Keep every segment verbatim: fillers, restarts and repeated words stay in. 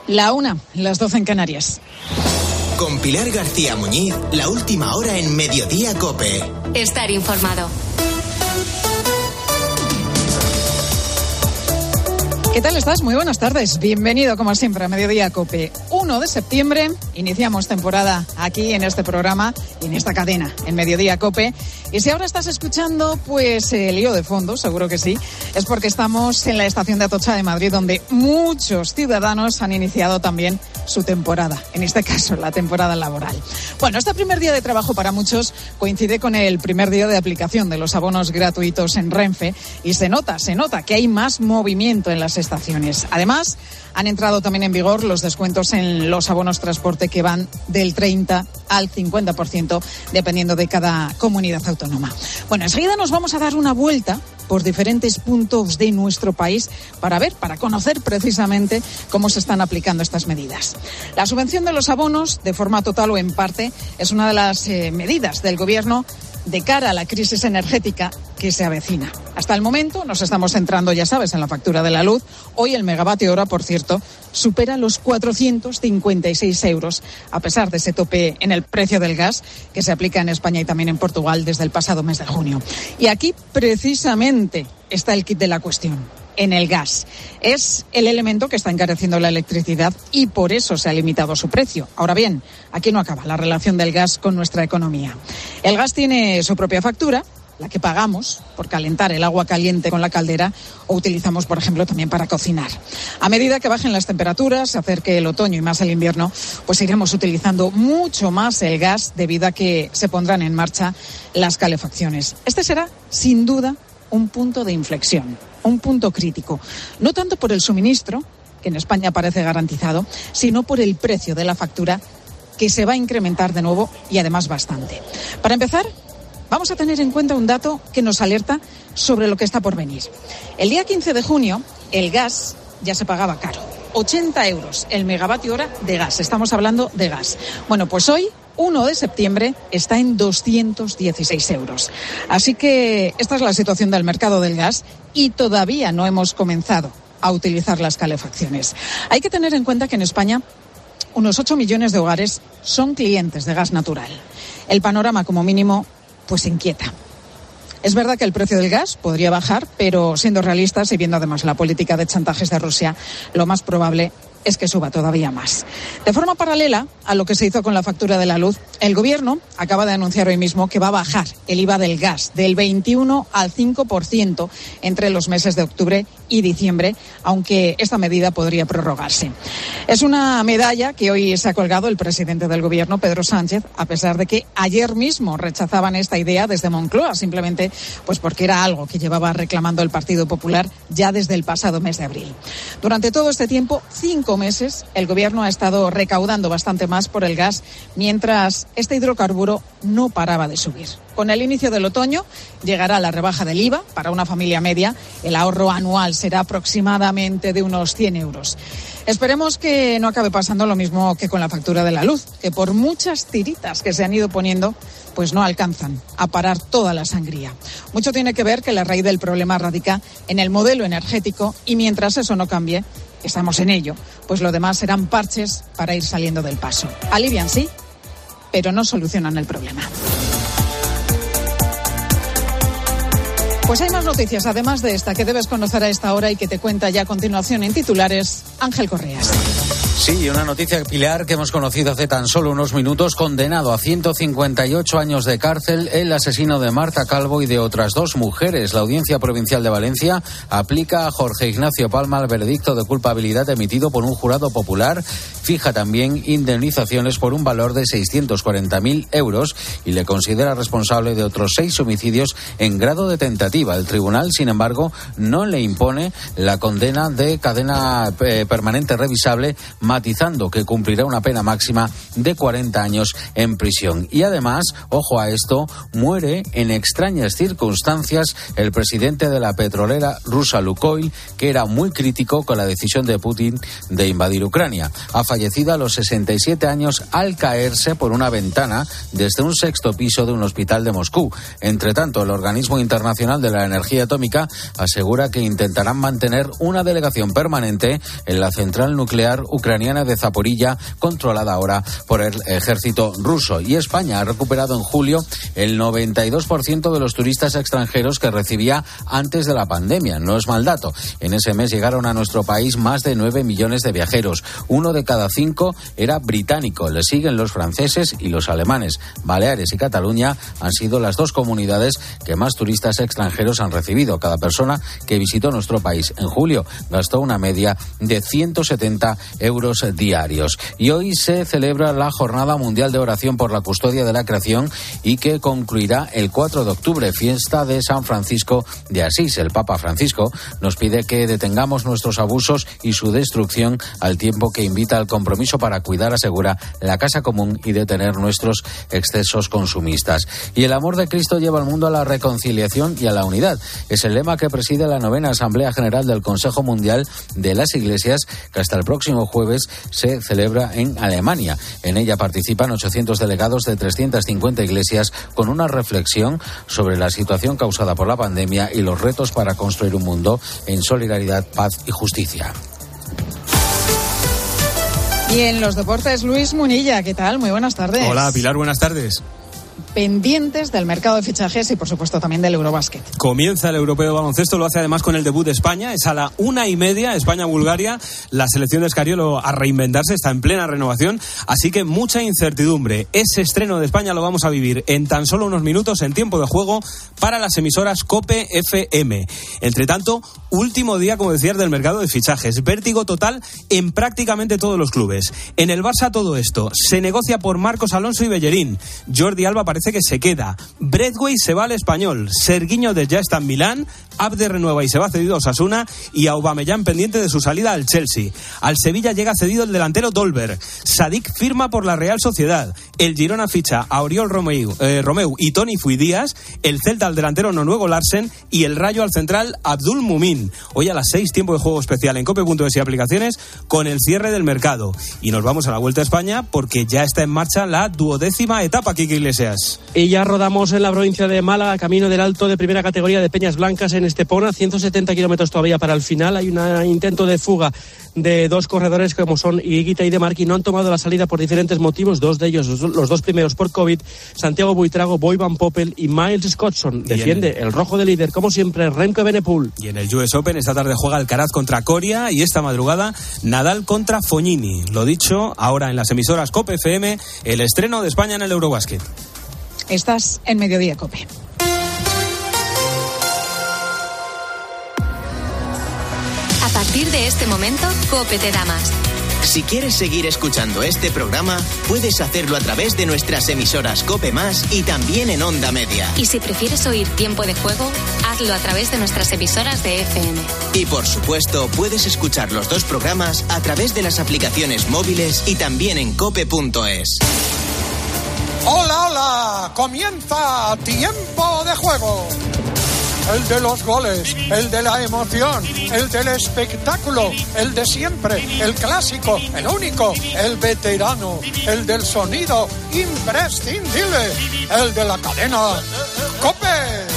La una, las doce en Canarias. Con Pilar García Muñiz, la última hora en Mediodía COPE. Estar informado. ¿Qué tal estás? Muy buenas tardes. Bienvenido, como siempre, a Mediodía COPE. uno de septiembre, iniciamos temporada aquí en este programa y en esta cadena, en Mediodía COPE. Y si ahora estás escuchando, pues el lío de fondo, seguro que sí, es porque estamos en la estación de Atocha de Madrid, donde muchos ciudadanos han iniciado también su temporada, en este caso la temporada laboral. Bueno, este primer día de trabajo para muchos coincide con el primer día de aplicación de los abonos gratuitos en Renfe y se nota, se nota que hay más movimiento en las estaciones. Además, han entrado también en vigor los descuentos en los abonos transporte que van del treinta al cincuenta por ciento dependiendo de cada comunidad autónoma. Bueno, enseguida nos vamos a dar una vuelta por diferentes puntos de nuestro país para ver, para conocer precisamente cómo se están aplicando estas medidas. La subvención de los abonos, de forma total o en parte, es una de las eh, medidas del Gobierno de cara a la crisis energética que se avecina. Hasta el momento nos estamos centrando, ya sabes, en la factura de la luz. Hoy el megavatio hora, por cierto, supera los cuatrocientos cincuenta y seis euros, a pesar de ese tope en el precio del gas que se aplica en España y también en Portugal desde el pasado mes de junio. Y aquí, precisamente, está el kit de la cuestión. En el gas. Es el elemento que está encareciendo la electricidad y por eso se ha limitado su precio. Ahora bien, aquí no acaba la relación del gas con nuestra economía. El gas tiene su propia factura, la que pagamos por calentar el agua caliente con la caldera o utilizamos, por ejemplo, también para cocinar. A medida que bajen las temperaturas, se acerque el otoño y más el invierno, pues iremos utilizando mucho más el gas debido a que se pondrán en marcha las calefacciones. Este será, sin duda, un punto de inflexión, un punto crítico, no tanto por el suministro, que en España parece garantizado, sino por el precio de la factura, que se va a incrementar de nuevo y además bastante. Para empezar, vamos a tener en cuenta un dato que nos alerta sobre lo que está por venir. El día quince de junio, el gas ya se pagaba caro, ochenta euros el megavatio hora de gas, estamos hablando de gas. Bueno, pues hoy, uno de septiembre, está en doscientos dieciséis euros. Así que esta es la situación del mercado del gas y todavía no hemos comenzado a utilizar las calefacciones. Hay que tener en cuenta que en España unos ocho millones de hogares son clientes de gas natural. El panorama, como mínimo, pues inquieta. Es verdad que el precio del gas podría bajar, pero siendo realistas y viendo además la política de chantajes de Rusia, lo más probable es que suba todavía más. De forma paralela a lo que se hizo con la factura de la luz, el Gobierno acaba de anunciar hoy mismo que va a bajar el I V A del gas del veintiuno al cinco por ciento entre los meses de octubre y diciembre, aunque esta medida podría prorrogarse. Es una medalla que hoy se ha colgado el presidente del Gobierno, Pedro Sánchez, a pesar de que ayer mismo rechazaban esta idea desde Moncloa, simplemente pues porque era algo que llevaba reclamando el Partido Popular ya desde el pasado mes de abril. Durante todo este tiempo, cinco meses, el Gobierno ha estado recaudando bastante más por el gas, mientras este hidrocarburo no paraba de subir. Con el inicio del otoño llegará la rebaja del I V A para una familia media. El ahorro anual será aproximadamente de unos cien euros. Esperemos que no acabe pasando lo mismo que con la factura de la luz, que por muchas tiritas que se han ido poniendo, pues no alcanzan a parar toda la sangría. Mucho tiene que ver que la raíz del problema radica en el modelo energético y mientras eso no cambie, estamos en ello, pues lo demás serán parches para ir saliendo del paso. Alivian, sí, pero no solucionan el problema. Pues hay más noticias, además de esta, que debes conocer a esta hora y que te cuenta ya a continuación en titulares Ángel Correas. Sí, una noticia, Pilar, que hemos conocido hace tan solo unos minutos. Condenado a ciento cincuenta y ocho años de cárcel el asesino de Marta Calvo y de otras dos mujeres. La Audiencia Provincial de Valencia aplica a Jorge Ignacio Palma el veredicto de culpabilidad emitido por un jurado popular. Fija también indemnizaciones por un valor de seiscientos cuarenta mil euros y le considera responsable de otros seis homicidios en grado de tentativa. El tribunal, sin embargo, no le impone la condena de cadena eh, permanente revisable, matizando que cumplirá una pena máxima de cuarenta años en prisión. Y además, ojo a esto, muere en extrañas circunstancias el presidente de la petrolera rusa Lukoil, que era muy crítico con la decisión de Putin de invadir Ucrania. Ha fallecido a los sesenta y siete años al caerse por una ventana desde un sexto piso de un hospital de Moscú. Entre tanto, el Organismo Internacional de la Energía Atómica asegura que intentarán mantener una delegación permanente en la central nuclear ucraniana ucraniana de Zaporilla, controlada ahora por el ejército ruso. Y España ha recuperado en julio el noventa y dos por ciento de los turistas extranjeros que recibía antes de la pandemia. No es mal dato. En ese mes llegaron a nuestro país más de nueve millones de viajeros. Uno de cada cinco era británico. Le siguen los franceses y los alemanes. Baleares y Cataluña han sido las dos comunidades que más turistas extranjeros han recibido. Cada persona que visitó nuestro país en julio gastó una media de ciento setenta euros diarios. Y hoy se celebra la Jornada Mundial de Oración por la Custodia de la Creación y que concluirá el cuatro de octubre, fiesta de San Francisco de Asís. El Papa Francisco nos pide que detengamos nuestros abusos y su destrucción, al tiempo que invita al compromiso para cuidar, asegura, la casa común y detener nuestros excesos consumistas. Y el amor de Cristo lleva al mundo a la reconciliación y a la unidad. Es el lema que preside la novena Asamblea General del Consejo Mundial de las Iglesias, que hasta el próximo jueves se celebra en Alemania. En ella participan ochocientos delegados de trescientas cincuenta iglesias con una reflexión sobre la situación causada por la pandemia y los retos para construir un mundo en solidaridad, paz y justicia. Y en los deportes, Luis Munilla, ¿qué tal? Muy buenas tardes. Hola, Pilar, buenas tardes. Pendientes del mercado de fichajes y, por supuesto, también del Eurobásquet. Comienza el Europeo de Baloncesto, lo hace además con el debut de España. Es a la una y media, España-Bulgaria. La selección de Escariolo a reinventarse, está en plena renovación, así que mucha incertidumbre. Ese estreno de España lo vamos a vivir en tan solo unos minutos en tiempo de juego para las emisoras COPE F M. Entre tanto, último día, como decías, del mercado de fichajes. Vértigo total en prácticamente todos los clubes. En el Barça todo esto. Se negocia por Marcos Alonso y Bellerín. Jordi Alba parece que se queda. Braithwaite se va al Español. Serguiño de ya está en Milán. Abde renueva y se va cedido a Osasuna. Y Aubameyang pendiente de su salida al Chelsea. Al Sevilla llega cedido el delantero Dolberg. Sadik firma por la Real Sociedad. El Girona ficha a Oriol Romeu, eh, Romeu y Toni Fuidías. El Celta al delantero noruego Larsen. Y el Rayo al central Abdul Mumin. Hoy a las seis, tiempo de juego especial en cope punto es y aplicaciones con el cierre del mercado. Y nos vamos a la Vuelta a España porque ya está en marcha la duodécima etapa, Kike Iglesias. Y ya rodamos en la provincia de Málaga, camino del Alto de primera categoría de Peñas Blancas en Estepona, ciento setenta kilómetros todavía para el final. Hay un intento de fuga de dos corredores como son Higuita y De Marchi, no han tomado la salida por diferentes motivos, dos de ellos, los dos primeros por COVID, Santiago Buitrago, Boy Van Poppel y Miles Scottson. Defiende el, el rojo de líder, como siempre, Remco Evenepoel. Y en el U S Open esta tarde juega Alcaraz contra Coria y esta madrugada Nadal contra Fognini. Lo dicho, ahora en las emisoras COPE F M, el estreno de España en el Eurobásquet. Estás en Mediodía COPE. A partir de este momento, COPE te da más. Si quieres seguir escuchando este programa, puedes hacerlo a través de nuestras emisoras COPE Más y también en Onda Media. Y si prefieres oír Tiempo de Juego, hazlo a través de nuestras emisoras de F M. Y por supuesto, puedes escuchar los dos programas a través de las aplicaciones móviles y también en cope punto es. ¡Hola, hola! Comienza Tiempo de Juego. El de los goles, el de la emoción, el del espectáculo, el de siempre, el clásico, el único, el veterano, el del sonido imprescindible, el de la cadena COPE.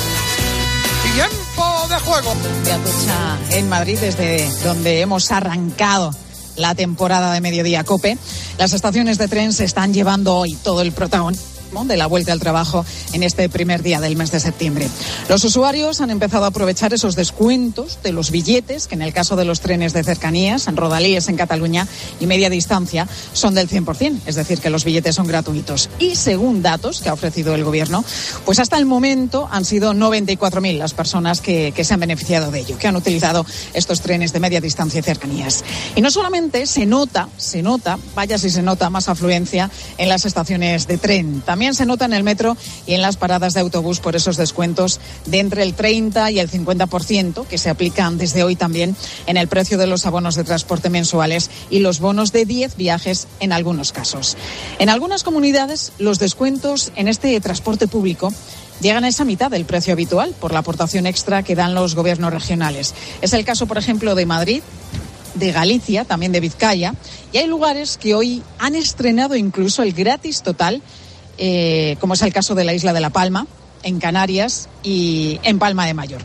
Tiempo de Juego. De Atocha, en Madrid, desde donde hemos arrancado la temporada de Mediodía COPE. Las estaciones de tren se están llevando hoy todo el protagonismo de la vuelta al trabajo en este primer día del mes de septiembre. Los usuarios han empezado a aprovechar esos descuentos de los billetes, que en el caso de los trenes de cercanías, en Rodalies, en Cataluña y media distancia, son del cien por ciento, es decir, que los billetes son gratuitos. Y según datos que ha ofrecido el Gobierno, pues hasta el momento han sido noventa y cuatro mil las personas que, que se han beneficiado de ello, que han utilizado estos trenes de media distancia y cercanías. Y no solamente se nota, se nota, vaya si se nota más afluencia en las estaciones de tren, también se nota en el metro y en las paradas de autobús por esos descuentos de entre el treinta y el cincuenta por ciento que se aplican desde hoy también en el precio de los abonos de transporte mensuales y los bonos de diez viajes en algunos casos. En algunas comunidades los descuentos en este transporte público llegan a esa mitad del precio habitual por la aportación extra que dan los gobiernos regionales. Es el caso, por ejemplo, de Madrid, de Galicia, también de Vizcaya, y hay lugares que hoy han estrenado incluso el gratis total, eh, como es el caso de la isla de La Palma, en Canarias y en Palma de Mallorca.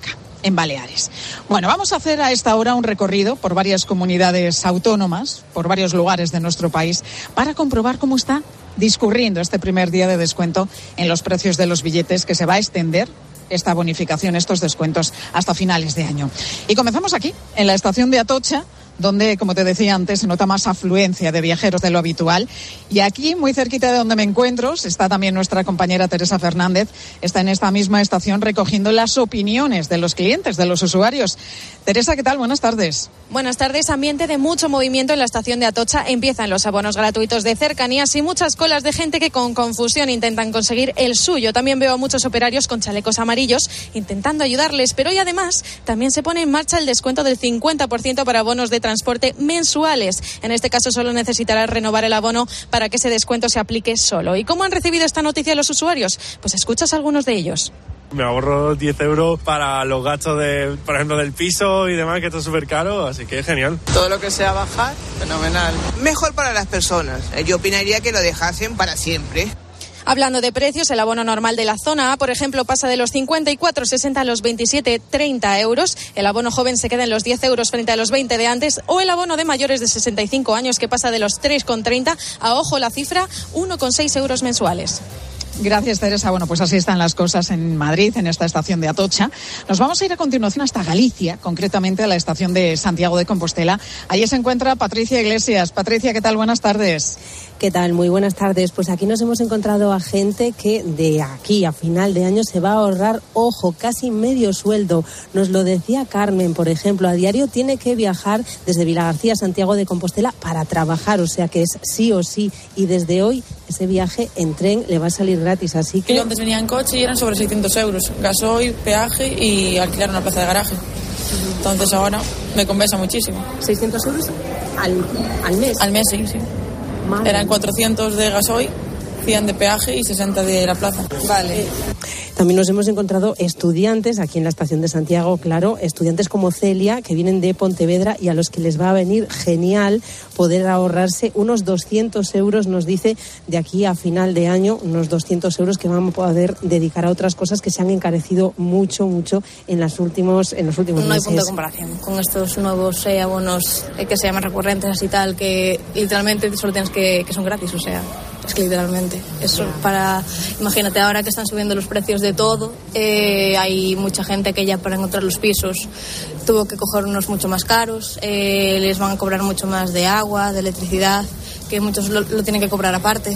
en Baleares. Bueno, vamos a hacer a esta hora un recorrido por varias comunidades autónomas, por varios lugares de nuestro país, para comprobar cómo está discurriendo este primer día de descuento en los precios de los billetes, que se va a extender esta bonificación, estos descuentos, hasta finales de año. Y comenzamos aquí, en la estación de Atocha, donde, como te decía antes, se nota más afluencia de viajeros de lo habitual. Y aquí, muy cerquita de donde me encuentro, está también nuestra compañera Teresa Fernández. Está en esta misma estación recogiendo las opiniones de los clientes, de los usuarios. Teresa, ¿qué tal? Buenas tardes. Buenas tardes. Ambiente de mucho movimiento en la estación de Atocha. Empiezan los abonos gratuitos de cercanías y muchas colas de gente que con confusión intentan conseguir el suyo. También veo a muchos operarios con chalecos amarillos intentando ayudarles. Pero hoy, además, también se pone en marcha el descuento del cincuenta por ciento para abonos de transporte mensuales. En este caso solo necesitarás renovar el abono para que ese descuento se aplique solo. ¿Y cómo han recibido esta noticia los usuarios? Pues escuchas a algunos de ellos. Me ahorro diez euros para los gastos, de, por ejemplo, del piso y demás, que esto es súper caro, así que es genial. Todo lo que sea bajar, fenomenal. Mejor para las personas. Yo opinaría que lo dejasen para siempre. Hablando de precios, el abono normal de la zona A, por ejemplo, pasa de los cincuenta y cuatro sesenta a los veintisiete treinta euros. El abono joven se queda en los diez euros frente a los veinte de antes. O el abono de mayores de sesenta y cinco años, que pasa de los tres treinta a, ojo la cifra, uno coma seis euros mensuales. Gracias, Teresa. Bueno, pues así están las cosas en Madrid, en esta estación de Atocha. Nos vamos a ir a continuación hasta Galicia, concretamente a la estación de Santiago de Compostela. Allí se encuentra Patricia Iglesias. Patricia, ¿qué tal? Buenas tardes. ¿Qué tal? Muy buenas tardes. Pues aquí nos hemos encontrado a gente que de aquí a final de año se va a ahorrar, ojo, casi medio sueldo. Nos lo decía Carmen, por ejemplo. A diario tiene que viajar desde Vilagarcía a Santiago de Compostela para trabajar, o sea que es sí o sí. Y desde hoy ese viaje en tren le va a salir gratis, así que... Yo antes venía en coche y eran sobre seiscientos euros. Gasoil, peaje y alquilar una plaza de garaje. Entonces ahora me compensa muchísimo. ¿seiscientos euros al, al mes? Al mes, sí, sí. Madre. Eran cuatrocientos de gasoil, cien de peaje y sesenta de la plaza. Vale. También nos hemos encontrado estudiantes aquí en la estación de Santiago, claro, estudiantes como Celia, que vienen de Pontevedra y a los que les va a venir genial poder ahorrarse unos doscientos euros, nos dice, de aquí a final de año, unos doscientos euros que van a poder dedicar a otras cosas que se han encarecido mucho, mucho en, las últimos, en los últimos no meses. No hay punto de comparación con estos nuevos eh, abonos eh, que se llaman recurrentes así tal, que literalmente solo tienes que, que son gratis, o sea... Es que literalmente, eso para, imagínate ahora que están subiendo los precios de todo, eh, hay mucha gente que ya para encontrar los pisos tuvo que coger unos mucho más caros, eh, les van a cobrar mucho más de agua, de electricidad, que muchos lo, lo tienen que cobrar aparte.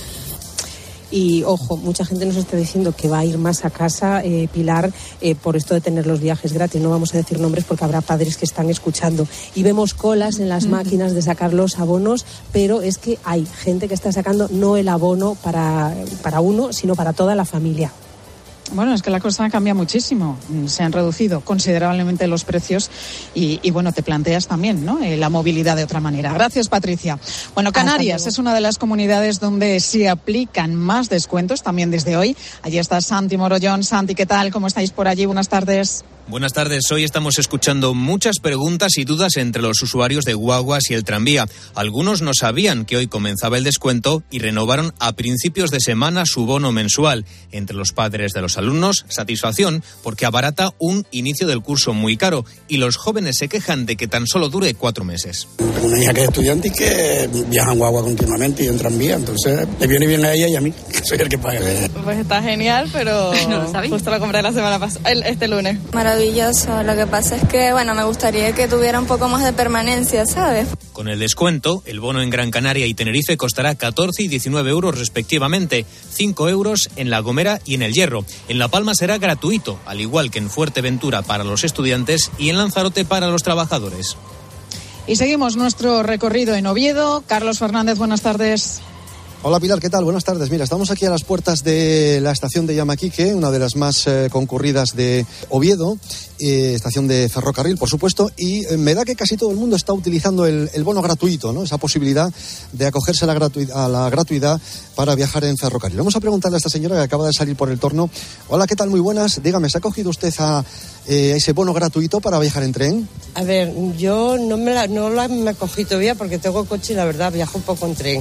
Y, ojo, mucha gente nos está diciendo que va a ir más a casa, eh, Pilar, eh, por esto de tener los viajes gratis. No vamos a decir nombres porque habrá padres que están escuchando. Y vemos colas en las máquinas de sacar los abonos, pero es que hay gente que está sacando no el abono para, para uno, sino para toda la familia. Bueno, es que la cosa cambia muchísimo. Se han reducido considerablemente los precios y, y bueno, te planteas también, ¿no?, eh, la movilidad de otra manera. Gracias, Patricia. Bueno, Canarias es una de las comunidades donde se aplican más descuentos también desde hoy. Allí está Santi Morollón. Santi, ¿qué tal? ¿Cómo estáis por allí? Buenas tardes. Buenas tardes. Hoy estamos escuchando muchas preguntas y dudas entre los usuarios de guaguas y el tranvía. Algunos no sabían que hoy comenzaba el descuento y renovaron a principios de semana su bono mensual. Entre los padres de los alumnos, satisfacción porque abarata un inicio del curso muy caro y los jóvenes se quejan de que tan solo dure cuatro meses. Tengo una hija que es estudiante y que viaja en guagua continuamente y en tranvía, entonces le viene bien a ella y a mí, que soy el que paga. Pues está genial, pero no lo justo lo compré la semana pasada, este lunes. Maravilloso. Lo que pasa es que, bueno, me gustaría que tuviera un poco más de permanencia, ¿sabes? Con el descuento, el bono en Gran Canaria y Tenerife costará catorce y diecinueve euros respectivamente, cinco euros en La Gomera y en El Hierro. En La Palma será gratuito, al igual que en Fuerteventura para los estudiantes y en Lanzarote para los trabajadores. Y seguimos nuestro recorrido en Oviedo. Carlos Fernández, buenas tardes. Hola Pilar, ¿qué tal? Buenas tardes. Mira, estamos aquí a las puertas de la estación de Yamaquique, una de las más eh, concurridas de Oviedo, eh, estación de ferrocarril, por supuesto, y eh, me da que casi todo el mundo está utilizando el, el bono gratuito, ¿no? Esa posibilidad de acogerse a la, gratu- a la gratuidad para viajar en ferrocarril. Vamos a preguntarle a esta señora que acaba de salir por el torno. Hola, ¿qué tal? Muy buenas. Dígame, ¿se ha cogido usted a eh, ese bono gratuito para viajar en tren? A ver, yo no me la, no la me cogí todavía porque tengo coche y la verdad viajo un poco en tren.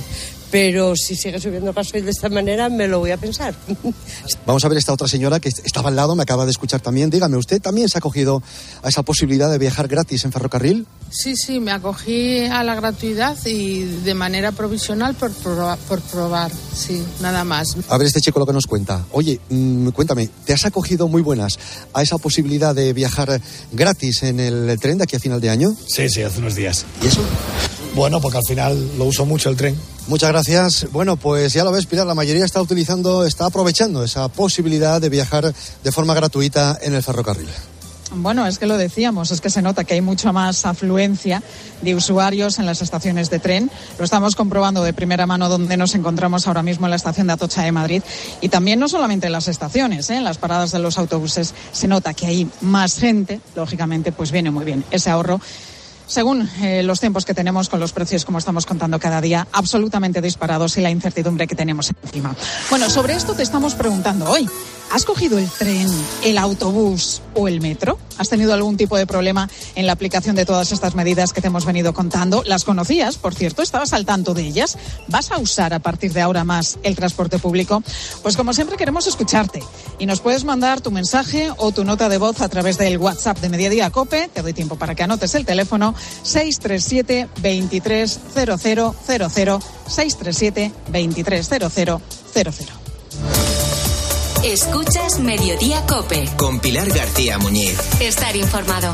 pero si sigue subiendo gasoil de esta manera me lo voy a pensar. Vamos a ver esta otra señora que estaba al lado, me acaba de escuchar también. Dígame, ¿usted también se ha acogido a esa posibilidad de viajar gratis en ferrocarril? Sí, sí, me acogí a la gratuidad y de manera provisional por probar, por probar, sí, nada más. A ver este chico lo que nos cuenta. Oye, mmm, cuéntame, ¿te has acogido, muy buenas, a esa posibilidad de viajar gratis en el tren de aquí a final de año? Sí, sí, hace unos días. ¿Y eso? Bueno, porque al final lo uso mucho el tren. Muchas gracias. Bueno, pues ya lo ves, Pilar, la mayoría está utilizando, está aprovechando esa posibilidad de viajar de forma gratuita en el ferrocarril. Bueno, es que lo decíamos, es que se nota que hay mucha más afluencia de usuarios en las estaciones de tren. Lo estamos comprobando de primera mano donde nos encontramos ahora mismo en la estación de Atocha de Madrid. Y también no solamente en las estaciones, ¿eh? En las paradas de los autobuses se nota que hay más gente. Lógicamente, pues viene muy bien ese ahorro. Según eh, los tiempos que tenemos con los precios, como estamos contando cada día, absolutamente disparados y la incertidumbre que tenemos encima. Bueno, sobre esto te estamos preguntando hoy. ¿Has cogido el tren, el autobús o el metro? ¿Has tenido algún tipo de problema en la aplicación de todas estas medidas que te hemos venido contando? ¿Las conocías, por cierto? ¿Estabas al tanto de ellas? ¿Vas a usar a partir de ahora más el transporte público? Pues como siempre queremos escucharte y nos puedes mandar tu mensaje o tu nota de voz a través del WhatsApp de Mediodía COPE. Te doy tiempo para que anotes el teléfono seis tres siete, veintitrés, cero cero cero cero, seis tres siete, veintitrés, cero cero cero cero. Escuchas Mediodía COPE. Con Pilar García Muñiz. Estar informado.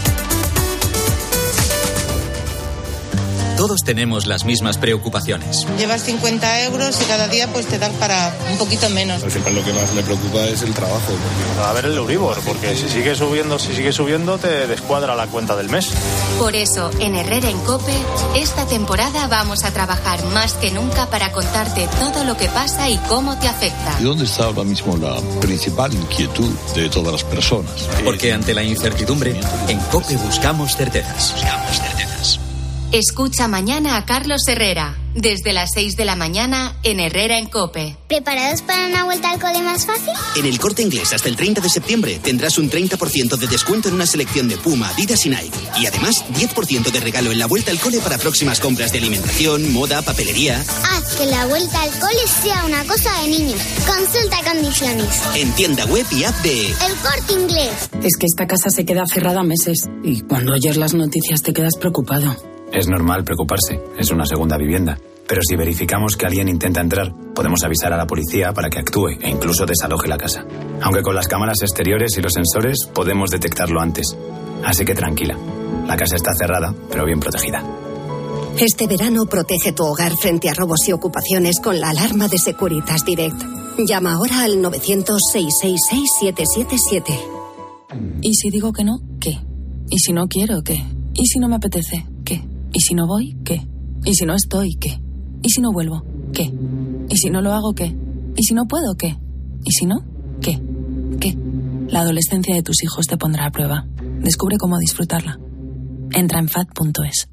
Todos tenemos las mismas preocupaciones. Llevas cincuenta euros y cada día pues te dan para un poquito menos. Al final lo que más me preocupa es el trabajo. Porque... A ver el Euribor, porque si sigue subiendo, si sigue subiendo te descuadra la cuenta del mes. Por eso, en Herrera en COPE, esta temporada vamos a trabajar más que nunca para contarte todo lo que pasa y cómo te afecta. ¿Y dónde está ahora mismo la principal inquietud de todas las personas? Porque ante la incertidumbre, en COPE buscamos certezas. Buscamos certezas. Escucha mañana a Carlos Herrera, desde las seis de la mañana en Herrera en COPE. ¿Preparados para una vuelta al cole más fácil? En el Corte Inglés hasta el treinta de septiembre tendrás un treinta por ciento de descuento en una selección de Puma, Adidas y Nike. Y además diez por ciento de regalo en la vuelta al cole para próximas compras de alimentación, moda, papelería. Haz que la vuelta al cole sea una cosa de niños. Consulta condiciones. En tienda web y app de El Corte Inglés. Es que esta casa se queda cerrada meses y cuando oyes las noticias te quedas preocupado. Es normal preocuparse, es una segunda vivienda. Pero si verificamos que alguien intenta entrar, podemos avisar a la policía para que actúe e incluso desaloje la casa. Aunque con las cámaras exteriores y los sensores podemos detectarlo antes. Así que tranquila, la casa está cerrada, pero bien protegida. Este verano protege tu hogar frente a robos y ocupaciones con la alarma de Securitas Direct. Llama ahora al novecientos, seiscientos sesenta y seis, siete siete siete. ¿Y si digo que no? ¿Qué? ¿Y si no quiero? ¿Qué? ¿Y si no me apetece? ¿Qué? ¿Y si no voy? ¿Qué? ¿Y si no estoy? ¿Qué? ¿Y si no vuelvo? ¿Qué? ¿Y si no lo hago? ¿Qué? ¿Y si no puedo? ¿Qué? ¿Y si no? ¿Qué? ¿Qué? La adolescencia de tus hijos te pondrá a prueba. Descubre cómo disfrutarla. Entra en fat punto es.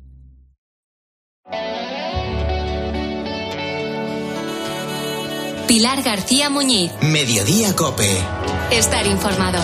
Pilar García Muñiz. Mediodía COPE. Estar informado.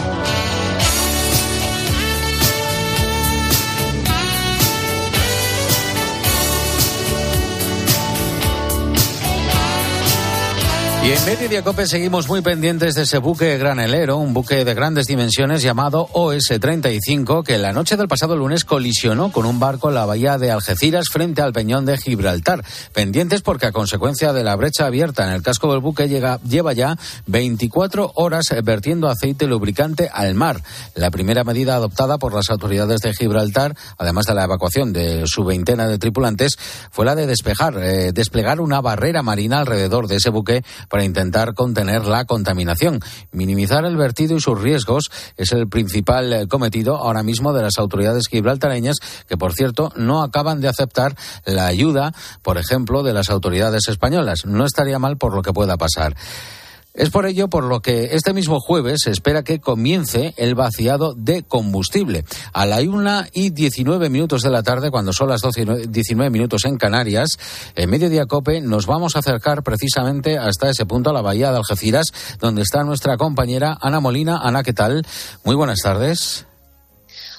Y en Mediodía COPE seguimos muy pendientes de ese buque granelero, un buque de grandes dimensiones llamado O S treinta y cinco, que la noche del pasado lunes colisionó con un barco en la bahía de Algeciras frente al peñón de Gibraltar. Pendientes porque a consecuencia de la brecha abierta en el casco del buque llega, lleva ya veinticuatro horas vertiendo aceite lubricante al mar. La primera medida adoptada por las autoridades de Gibraltar, además de la evacuación de su veintena de tripulantes, fue la de despejar, eh, desplegar una barrera marina alrededor de ese buque para intentar contener la contaminación. Minimizar el vertido y sus riesgos es el principal cometido ahora mismo de las autoridades gibraltareñas, que por cierto no acaban de aceptar la ayuda, por ejemplo, de las autoridades españolas. No estaría mal por lo que pueda pasar. Es por ello por lo que este mismo jueves se espera que comience el vaciado de combustible. A la una y diecinueve minutos de la tarde, cuando son las doce y diecinueve minutos en Canarias, en Mediodía COPE nos vamos a acercar precisamente hasta ese punto, a la bahía de Algeciras, donde está nuestra compañera Ana Molina. Ana, ¿qué tal? Muy buenas tardes.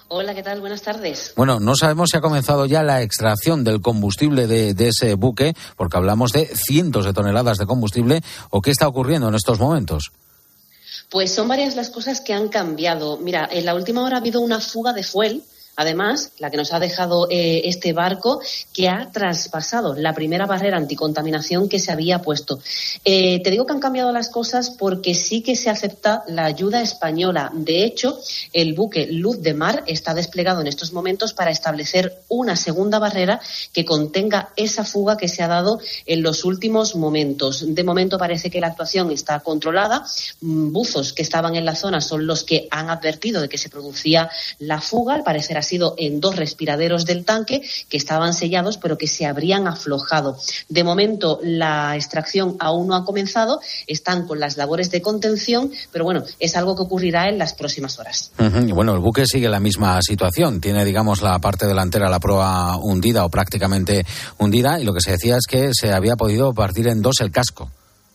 Hola, ¿qué tal? Buenas tardes. Bueno, no sabemos si ha comenzado ya la extracción del combustible de, de ese buque, porque hablamos de cientos de toneladas de combustible, o qué está ocurriendo en estos momentos. Pues son varias las cosas que han cambiado. Mira, en la última hora ha habido una fuga de fuel. Además, la que nos ha dejado eh, este barco, que ha traspasado la primera barrera anticontaminación que se había puesto. Eh, te digo que han cambiado las cosas porque sí que se acepta la ayuda española. De hecho, el buque Luz de Mar está desplegado en estos momentos para establecer una segunda barrera que contenga esa fuga que se ha dado en los últimos momentos. De momento parece que la actuación está controlada. Buzos que estaban en la zona son los que han advertido de que se producía la fuga. Al parecer ha sido en dos respiraderos del tanque que estaban sellados pero que se habrían aflojado. De momento la extracción aún no ha comenzado, están con las labores de contención, pero bueno, es algo que ocurrirá en las próximas horas. Uh-huh. Y bueno, el buque sigue la misma situación, tiene digamos la parte delantera, la proa hundida o prácticamente hundida, y lo que se decía es que se había podido partir en dos el casco.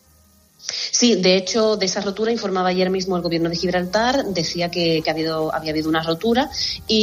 Sí, de hecho, de esa rotura informaba ayer mismo el gobierno de Gibraltar, decía que, que ha habido, había habido una rotura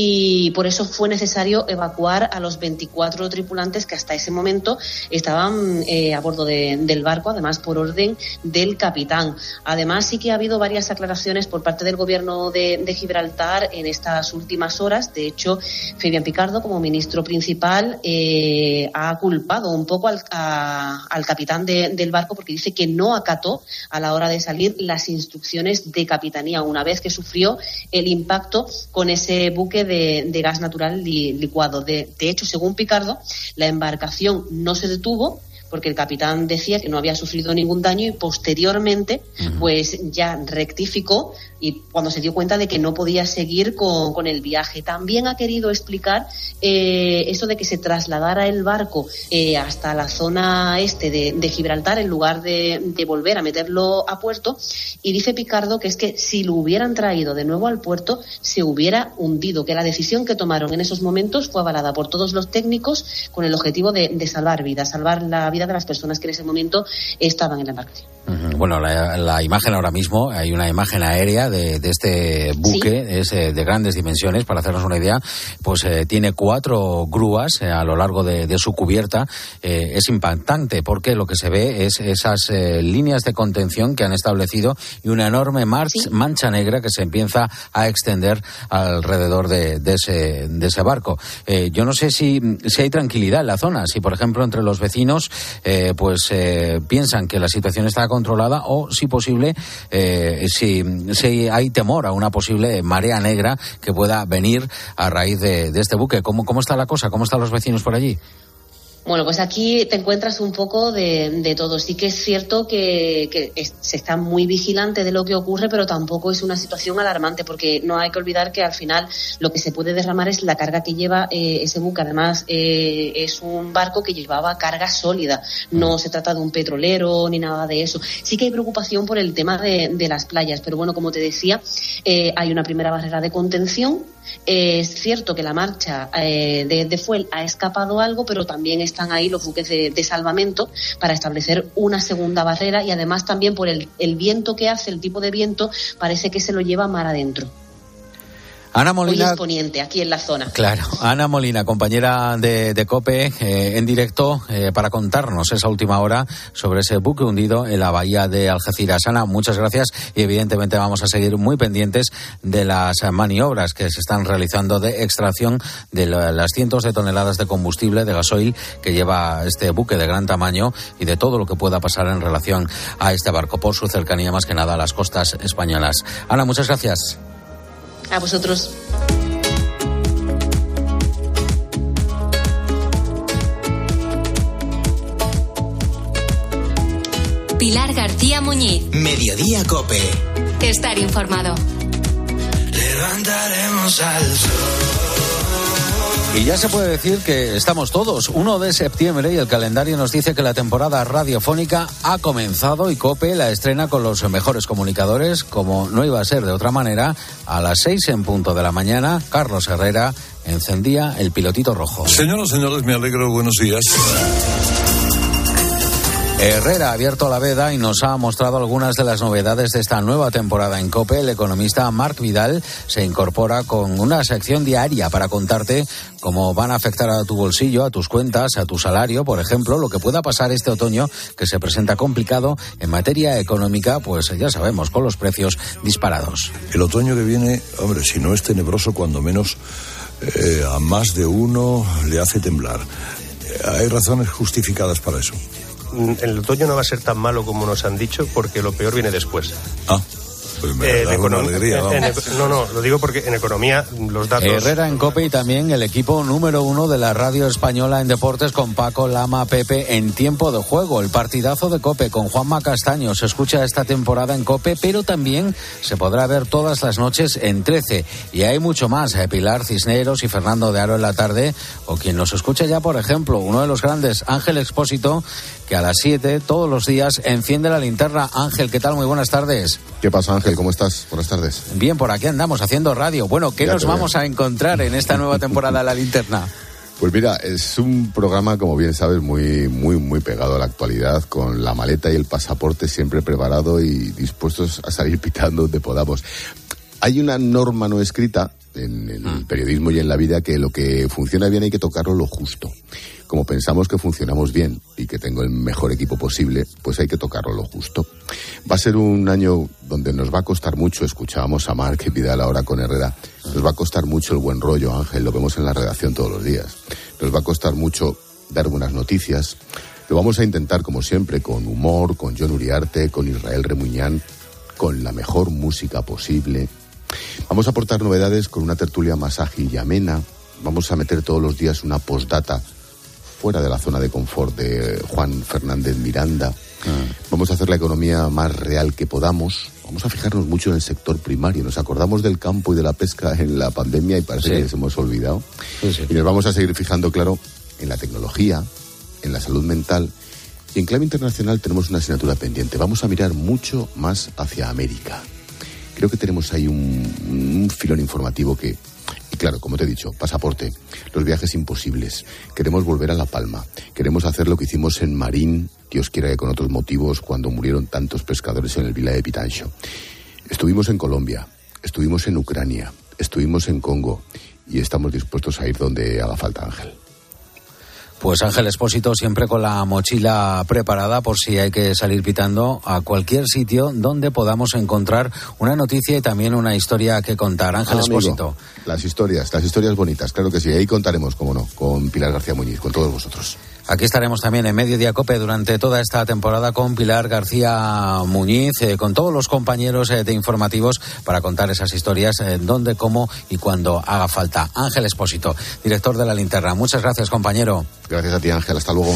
y por eso fue necesario evacuar a los veinticuatro tripulantes que hasta ese momento estaban eh, a bordo de, del barco, además por orden del capitán. Además, sí que ha habido varias aclaraciones por parte del gobierno de, de Gibraltar en estas últimas horas. De hecho, Fabián Picardo, como ministro principal, eh, ha culpado un poco al, a, al capitán de, del barco porque dice que no acató a la hora de salir las instrucciones de capitanía una vez que sufrió el impacto con ese buque de, de gas natural li, licuado. De, de hecho, según Picardo, la embarcación no se detuvo porque el capitán decía que no había sufrido ningún daño y posteriormente uh-huh. pues ya rectificó y cuando se dio cuenta de que no podía seguir con, con el viaje. También ha querido explicar eh, eso de que se trasladara el barco eh, hasta la zona este de, de Gibraltar en lugar de, de volver a meterlo a puerto, y dice Picardo que es que si lo hubieran traído de nuevo al puerto se hubiera hundido, que la decisión que tomaron en esos momentos fue avalada por todos los técnicos con el objetivo de, de salvar vidas, salvar la vida de las personas que en ese momento estaban en la embarcación. Bueno, la, la imagen ahora mismo, hay una imagen aérea de, de este buque, ¿sí? Es eh, de grandes dimensiones, para hacernos una idea, pues eh, tiene cuatro grúas eh, a lo largo de, de su cubierta. Eh, es impactante porque lo que se ve es esas eh, líneas de contención que han establecido y una enorme mar- ¿sí? mancha negra que se empieza a extender alrededor de, de, ese, de ese barco. Eh, yo no sé si, si hay tranquilidad en la zona, si por ejemplo entre los vecinos eh, pues eh, piensan que la situación está controlada o si posible eh, si, si hay temor a una posible marea negra que pueda venir a raíz de, de este buque. ¿Cómo, ¿Cómo está la cosa? ¿Cómo están los vecinos por allí? Bueno, pues aquí te encuentras un poco de, de todo. Sí que es cierto que, que es, se está muy vigilante de lo que ocurre, pero tampoco es una situación alarmante, porque no hay que olvidar que al final lo que se puede derramar es la carga que lleva eh, ese buque. Además, eh, es un barco que llevaba carga sólida. No se trata de un petrolero ni nada de eso. Sí que hay preocupación por el tema de, de las playas, pero bueno, como te decía, eh, hay una primera barrera de contención. Eh, es cierto que la marcha eh, de, de fuel ha escapado algo, pero también están ahí los buques de, de salvamento para establecer una segunda barrera, y además también por el, el viento que hace, el tipo de viento, parece que se lo lleva mar adentro. Ana Molina, hoy es poniente, aquí en la zona. Claro, Ana Molina, compañera de, de COPE, eh, en directo eh, para contarnos esa última hora sobre ese buque hundido en la bahía de Algeciras. Ana, muchas gracias y evidentemente vamos a seguir muy pendientes de las maniobras que se están realizando de extracción de las cientos de toneladas de combustible, de gasoil que lleva este buque de gran tamaño y de todo lo que pueda pasar en relación a este barco por su cercanía más que nada a las costas españolas. Ana, muchas gracias. A vosotros. Pilar García Muñiz. Mediodía COPE. Estar informado. Levantaremos al sol. Y ya se puede decir que estamos todos, uno de septiembre, y el calendario nos dice que la temporada radiofónica ha comenzado y COPE la estrena con los mejores comunicadores, como no iba a ser de otra manera. A las seis en punto de la mañana, Carlos Herrera encendía el pilotito rojo. Señoras y señores, me alegro, buenos días. Herrera ha abierto la veda y nos ha mostrado algunas de las novedades de esta nueva temporada en COPE. El economista Marc Vidal se incorpora con una sección diaria para contarte cómo van a afectar a tu bolsillo, a tus cuentas, a tu salario, por ejemplo, lo que pueda pasar este otoño, que se presenta complicado en materia económica, pues ya sabemos, con los precios disparados. El otoño que viene, hombre, si no es tenebroso, cuando menos eh, a más de uno le hace temblar. Eh, hay razones justificadas para eso. El otoño no va a ser tan malo como nos han dicho, porque lo peor viene después. Ah, pues me eh, da una alegría, en, en, no, no, lo digo porque en economía los datos... Herrera en COPE y también el equipo número uno de la radio española en deportes con Paco Lama Pepe en tiempo de juego. El partidazo de COPE con Juanma Castaño se escucha esta temporada en COPE, pero también se podrá ver todas las noches en trece. Y hay mucho más, eh, Pilar Cisneros y Fernando de Aro en la tarde, o quien nos escucha ya, por ejemplo, uno de los grandes, Ángel Expósito, que a las siete todos los días enciende la linterna. Ángel, ¿qué tal? Muy buenas tardes. ¿Qué pasa, Ángel? ¿Cómo estás? Buenas tardes. Bien, por aquí andamos haciendo radio. Bueno, ¿qué ya nos vamos veo. a encontrar en esta nueva temporada de La Linterna? Pues mira, es un programa, como bien sabes, muy, muy, muy pegado a la actualidad, con la maleta y el pasaporte siempre preparado y dispuestos a salir pitando donde podamos. Hay una norma no escrita en el mm. periodismo y en la vida que lo que funciona bien hay que tocarlo lo justo. Como pensamos que funcionamos bien y que tengo el mejor equipo posible, pues hay que tocarlo lo justo. Va a ser un año donde nos va a costar mucho, escuchábamos a Marc Vidal ahora con Herrera, nos va a costar mucho el buen rollo, Ángel, lo vemos en la redacción todos los días. Nos va a costar mucho dar buenas noticias. Lo vamos a intentar, como siempre, con humor, con Jon Uriarte, con Israel Remuñán, con la mejor música posible. Vamos a aportar novedades con una tertulia más ágil y amena. Vamos a meter todos los días una postdata fuera de la zona de confort de Juan Fernández Miranda. Ah. Vamos a hacer la economía más real que podamos. Vamos a fijarnos mucho en el sector primario. Nos acordamos del campo y de la pesca en la pandemia y parece sí. que les hemos olvidado. Sí, sí. Y nos vamos a seguir fijando, claro, en la tecnología, en la salud mental. Y en clave internacional tenemos una asignatura pendiente. Vamos a mirar mucho más hacia América. Creo que tenemos ahí un, un filón informativo que... Y claro, como te he dicho, pasaporte, los viajes imposibles. Queremos volver a La Palma. Queremos hacer lo que hicimos en Marín, Dios quiera que con otros motivos, cuando murieron tantos pescadores en el Vila de Pitancho. Estuvimos en Colombia, estuvimos en Ucrania, estuvimos en Congo y estamos dispuestos a ir donde haga falta, Ángel. Pues Ángel Expósito siempre con la mochila preparada por si hay que salir pitando a cualquier sitio donde podamos encontrar una noticia y también una historia que contar. Ángel ah, Expósito. Amigo, las historias, las historias bonitas, claro que sí. Ahí contaremos, cómo no, con Pilar García Muñiz, con todos vosotros. Aquí estaremos también en Mediodía COPE durante toda esta temporada con Pilar García Muñiz, eh, con todos los compañeros eh, de informativos para contar esas historias eh, donde, cómo y cuando haga falta. Ángel Expósito, director de La Linterna. Muchas gracias, compañero. Gracias a ti, Ángel. Hasta luego.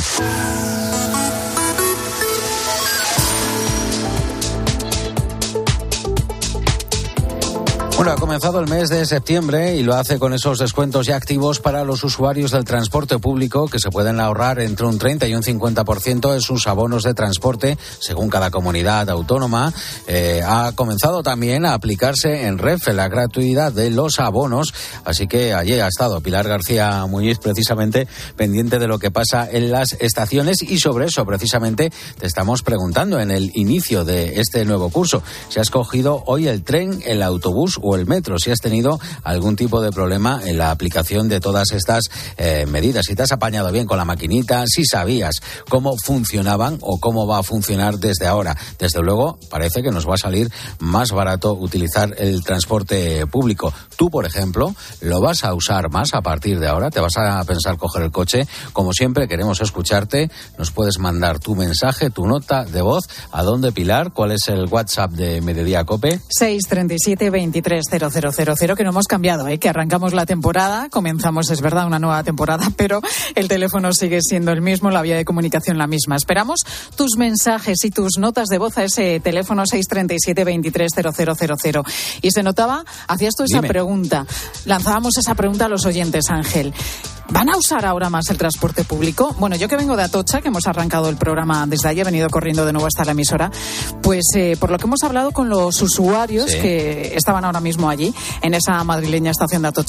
Bueno, ha comenzado el mes de septiembre y lo hace con esos descuentos ya activos para los usuarios del transporte público que se pueden ahorrar entre un treinta y un cincuenta por ciento en sus abonos de transporte según cada comunidad autónoma. Eh, ha comenzado también a aplicarse en Renfe la gratuidad de los abonos, así que allí ha estado Pilar García Muñiz precisamente pendiente de lo que pasa en las estaciones y sobre eso precisamente te estamos preguntando en el inicio de este nuevo curso. Si has cogido hoy el tren, el autobús o el metro, si has tenido algún tipo de problema en la aplicación de todas estas eh, medidas, si te has apañado bien con la maquinita, si sabías cómo funcionaban o cómo va a funcionar desde ahora. Desde luego, parece que nos va a salir más barato utilizar el transporte público. Tú, por ejemplo, lo vas a usar más a partir de ahora, te vas a pensar coger el coche. Como siempre, queremos escucharte. Nos puedes mandar tu mensaje, tu nota de voz. ¿A dónde, Pilar? ¿Cuál es el WhatsApp de Mediodía COPE? seis treinta y siete veintitrés cero cero cero cero, que no hemos cambiado, ¿eh? Que arrancamos la temporada, comenzamos, es verdad, una nueva temporada, pero el teléfono sigue siendo el mismo, la vía de comunicación la misma. Esperamos tus mensajes y tus notas de voz a ese teléfono seis treinta y siete veintitrés cero cero cero cero. Y se notaba, hacías tú esa Dime. pregunta, lanzábamos esa pregunta a los oyentes, Ángel. ¿Van a usar ahora más el transporte público? Bueno, yo que vengo de Atocha, que hemos arrancado el programa desde allí, he venido corriendo de nuevo hasta la emisora, pues eh, por lo que hemos hablado con los usuarios sí. que estaban ahora mismo allí, en esa madrileña estación de Atocha,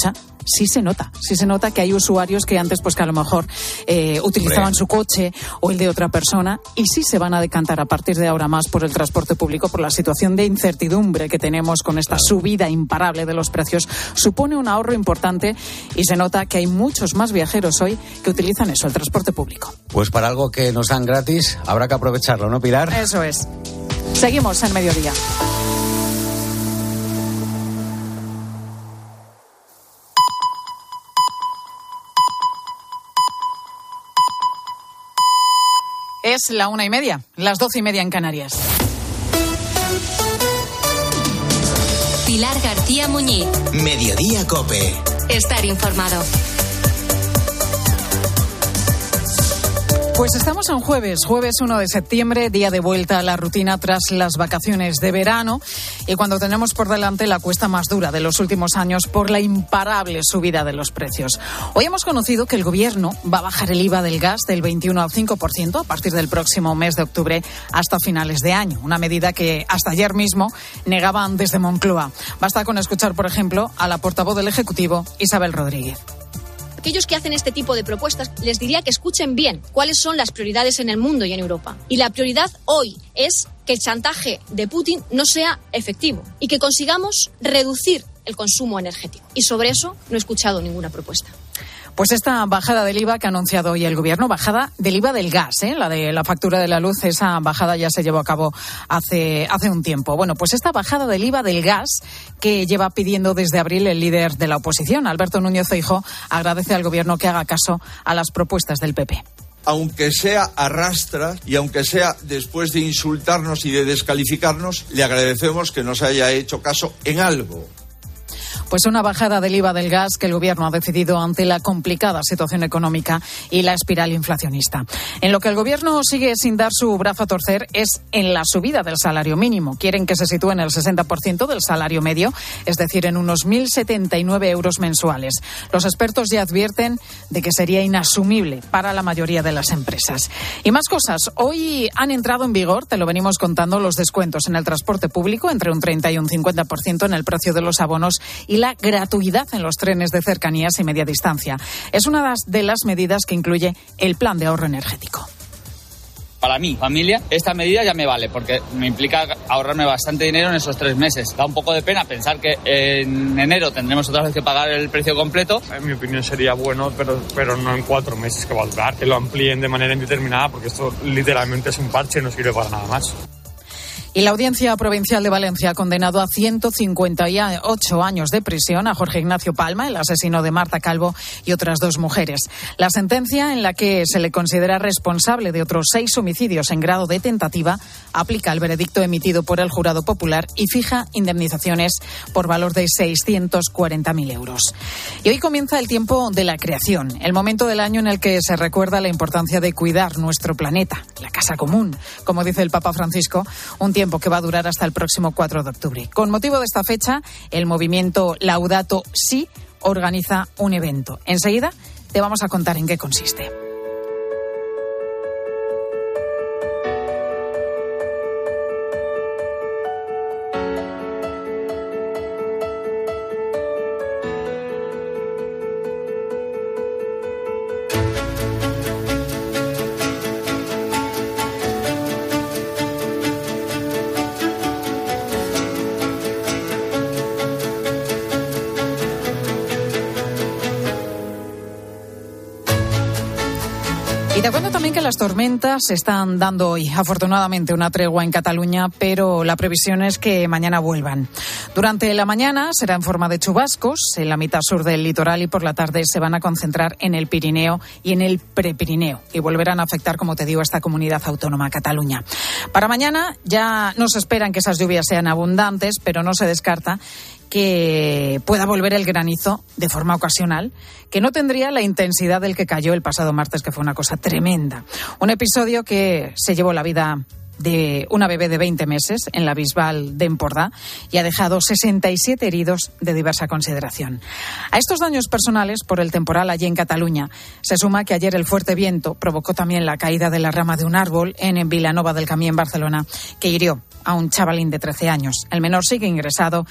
sí se nota, sí se nota que hay usuarios que antes, pues que a lo mejor eh, utilizaban Hombre. su coche o el de otra persona, y sí se van a decantar a partir de ahora más por el transporte público, por la situación de incertidumbre que tenemos con esta subida imparable de los precios. Supone un ahorro importante y se nota que hay muchos más viajeros hoy que utilizan eso, el transporte público. Pues para algo que nos dan gratis habrá que aprovecharlo, ¿no, Pilar? Eso es. Seguimos en Mediodía. Es la una y media, las doce y media en Canarias. Pilar García Muñiz. Mediodía COPE. Estar informado. Pues estamos en jueves, jueves uno de septiembre, día de vuelta a la rutina tras las vacaciones de verano, y cuando tenemos por delante la cuesta más dura de los últimos años por la imparable subida de los precios. Hoy hemos conocido que el Gobierno va a bajar el I V A del gas del veintiuno al cinco por ciento a partir del próximo mes de octubre hasta finales de año, una medida que hasta ayer mismo negaban desde Moncloa. Basta con escuchar, por ejemplo, a la portavoz del Ejecutivo, Isabel Rodríguez. Aquellos que hacen este tipo de propuestas, les diría que escuchen bien cuáles son las prioridades en el mundo y en Europa. Y la prioridad hoy es que el chantaje de Putin no sea efectivo y que consigamos reducir el consumo energético. Y sobre eso no he escuchado ninguna propuesta. Pues esta bajada del I V A que ha anunciado hoy el Gobierno, bajada del I V A del gas, ¿eh? la de la factura de la luz, esa bajada ya se llevó a cabo hace, hace un tiempo. Bueno, pues esta bajada del I V A del gas que lleva pidiendo desde abril el líder de la oposición, Alberto Núñez Feijóo, agradece al Gobierno que haga caso a las propuestas del P P. Aunque sea a rastras y aunque sea después de insultarnos y de descalificarnos, le agradecemos que nos haya hecho caso en algo. Pues una bajada del I V A del gas que el Gobierno ha decidido ante la complicada situación económica y la espiral inflacionista. En lo que el Gobierno sigue sin dar su brazo a torcer es en la subida del salario mínimo. Quieren que se sitúe en el sesenta por ciento del salario medio, es decir, en unos mil setenta y nueve euros mensuales. Los expertos ya advierten de que sería inasumible para la mayoría de las empresas. Y más cosas. Hoy han entrado en vigor, te lo venimos contando, los descuentos en el transporte público, entre un treinta y un cincuenta por ciento en el precio de los abonos, y la gratuidad en los trenes de cercanías y media distancia. Es una de las medidas que incluye el plan de ahorro energético. Para mi familia, esta medida ya me vale, porque me implica ahorrarme bastante dinero en esos tres meses. Da un poco de pena pensar que en enero tendremos otra vez que pagar el precio completo. En mi opinión sería bueno, pero, pero no en cuatro meses que va a durar, que lo amplíen de manera indeterminada, porque esto literalmente es un parche y no sirve para nada más. Y la Audiencia Provincial de Valencia ha condenado a ciento cincuenta y ocho años de prisión a Jorge Ignacio Palma, el asesino de Marta Calvo y otras dos mujeres. La sentencia, en la que se le considera responsable de otros seis homicidios en grado de tentativa, aplica el veredicto emitido por el jurado popular y fija indemnizaciones por valor de seiscientos cuarenta mil euros. Y hoy comienza el tiempo de la creación, el momento del año en el que se recuerda la importancia de cuidar nuestro planeta, la casa común, como dice el Papa Francisco, un tiempo que va a durar hasta el próximo cuatro de octubre. Con motivo de esta fecha, el movimiento Laudato Si organiza un evento. Enseguida te vamos a contar en qué consiste. Y te cuento también que las tormentas se están dando hoy, afortunadamente, una tregua en Cataluña, pero la previsión es que mañana vuelvan. Durante la mañana será en forma de chubascos en la mitad sur del litoral y por la tarde se van a concentrar en el Pirineo y en el Prepirineo y volverán a afectar, como te digo, a esta comunidad autónoma, Cataluña. Para mañana ya no se esperan que esas lluvias sean abundantes, pero no se descarta que pueda volver el granizo de forma ocasional, que no tendría la intensidad del que cayó el pasado martes, que fue una cosa tremenda. Un episodio que se llevó la vida de una bebé de veinte meses en la Bisbal de Empordà y ha dejado sesenta y siete heridos de diversa consideración. A estos daños personales por el temporal allí en Cataluña se suma que ayer el fuerte viento provocó también la caída de la rama de un árbol en Vilanova del Camí, en Barcelona, que hirió a un chavalín de trece años. El menor sigue ingresado,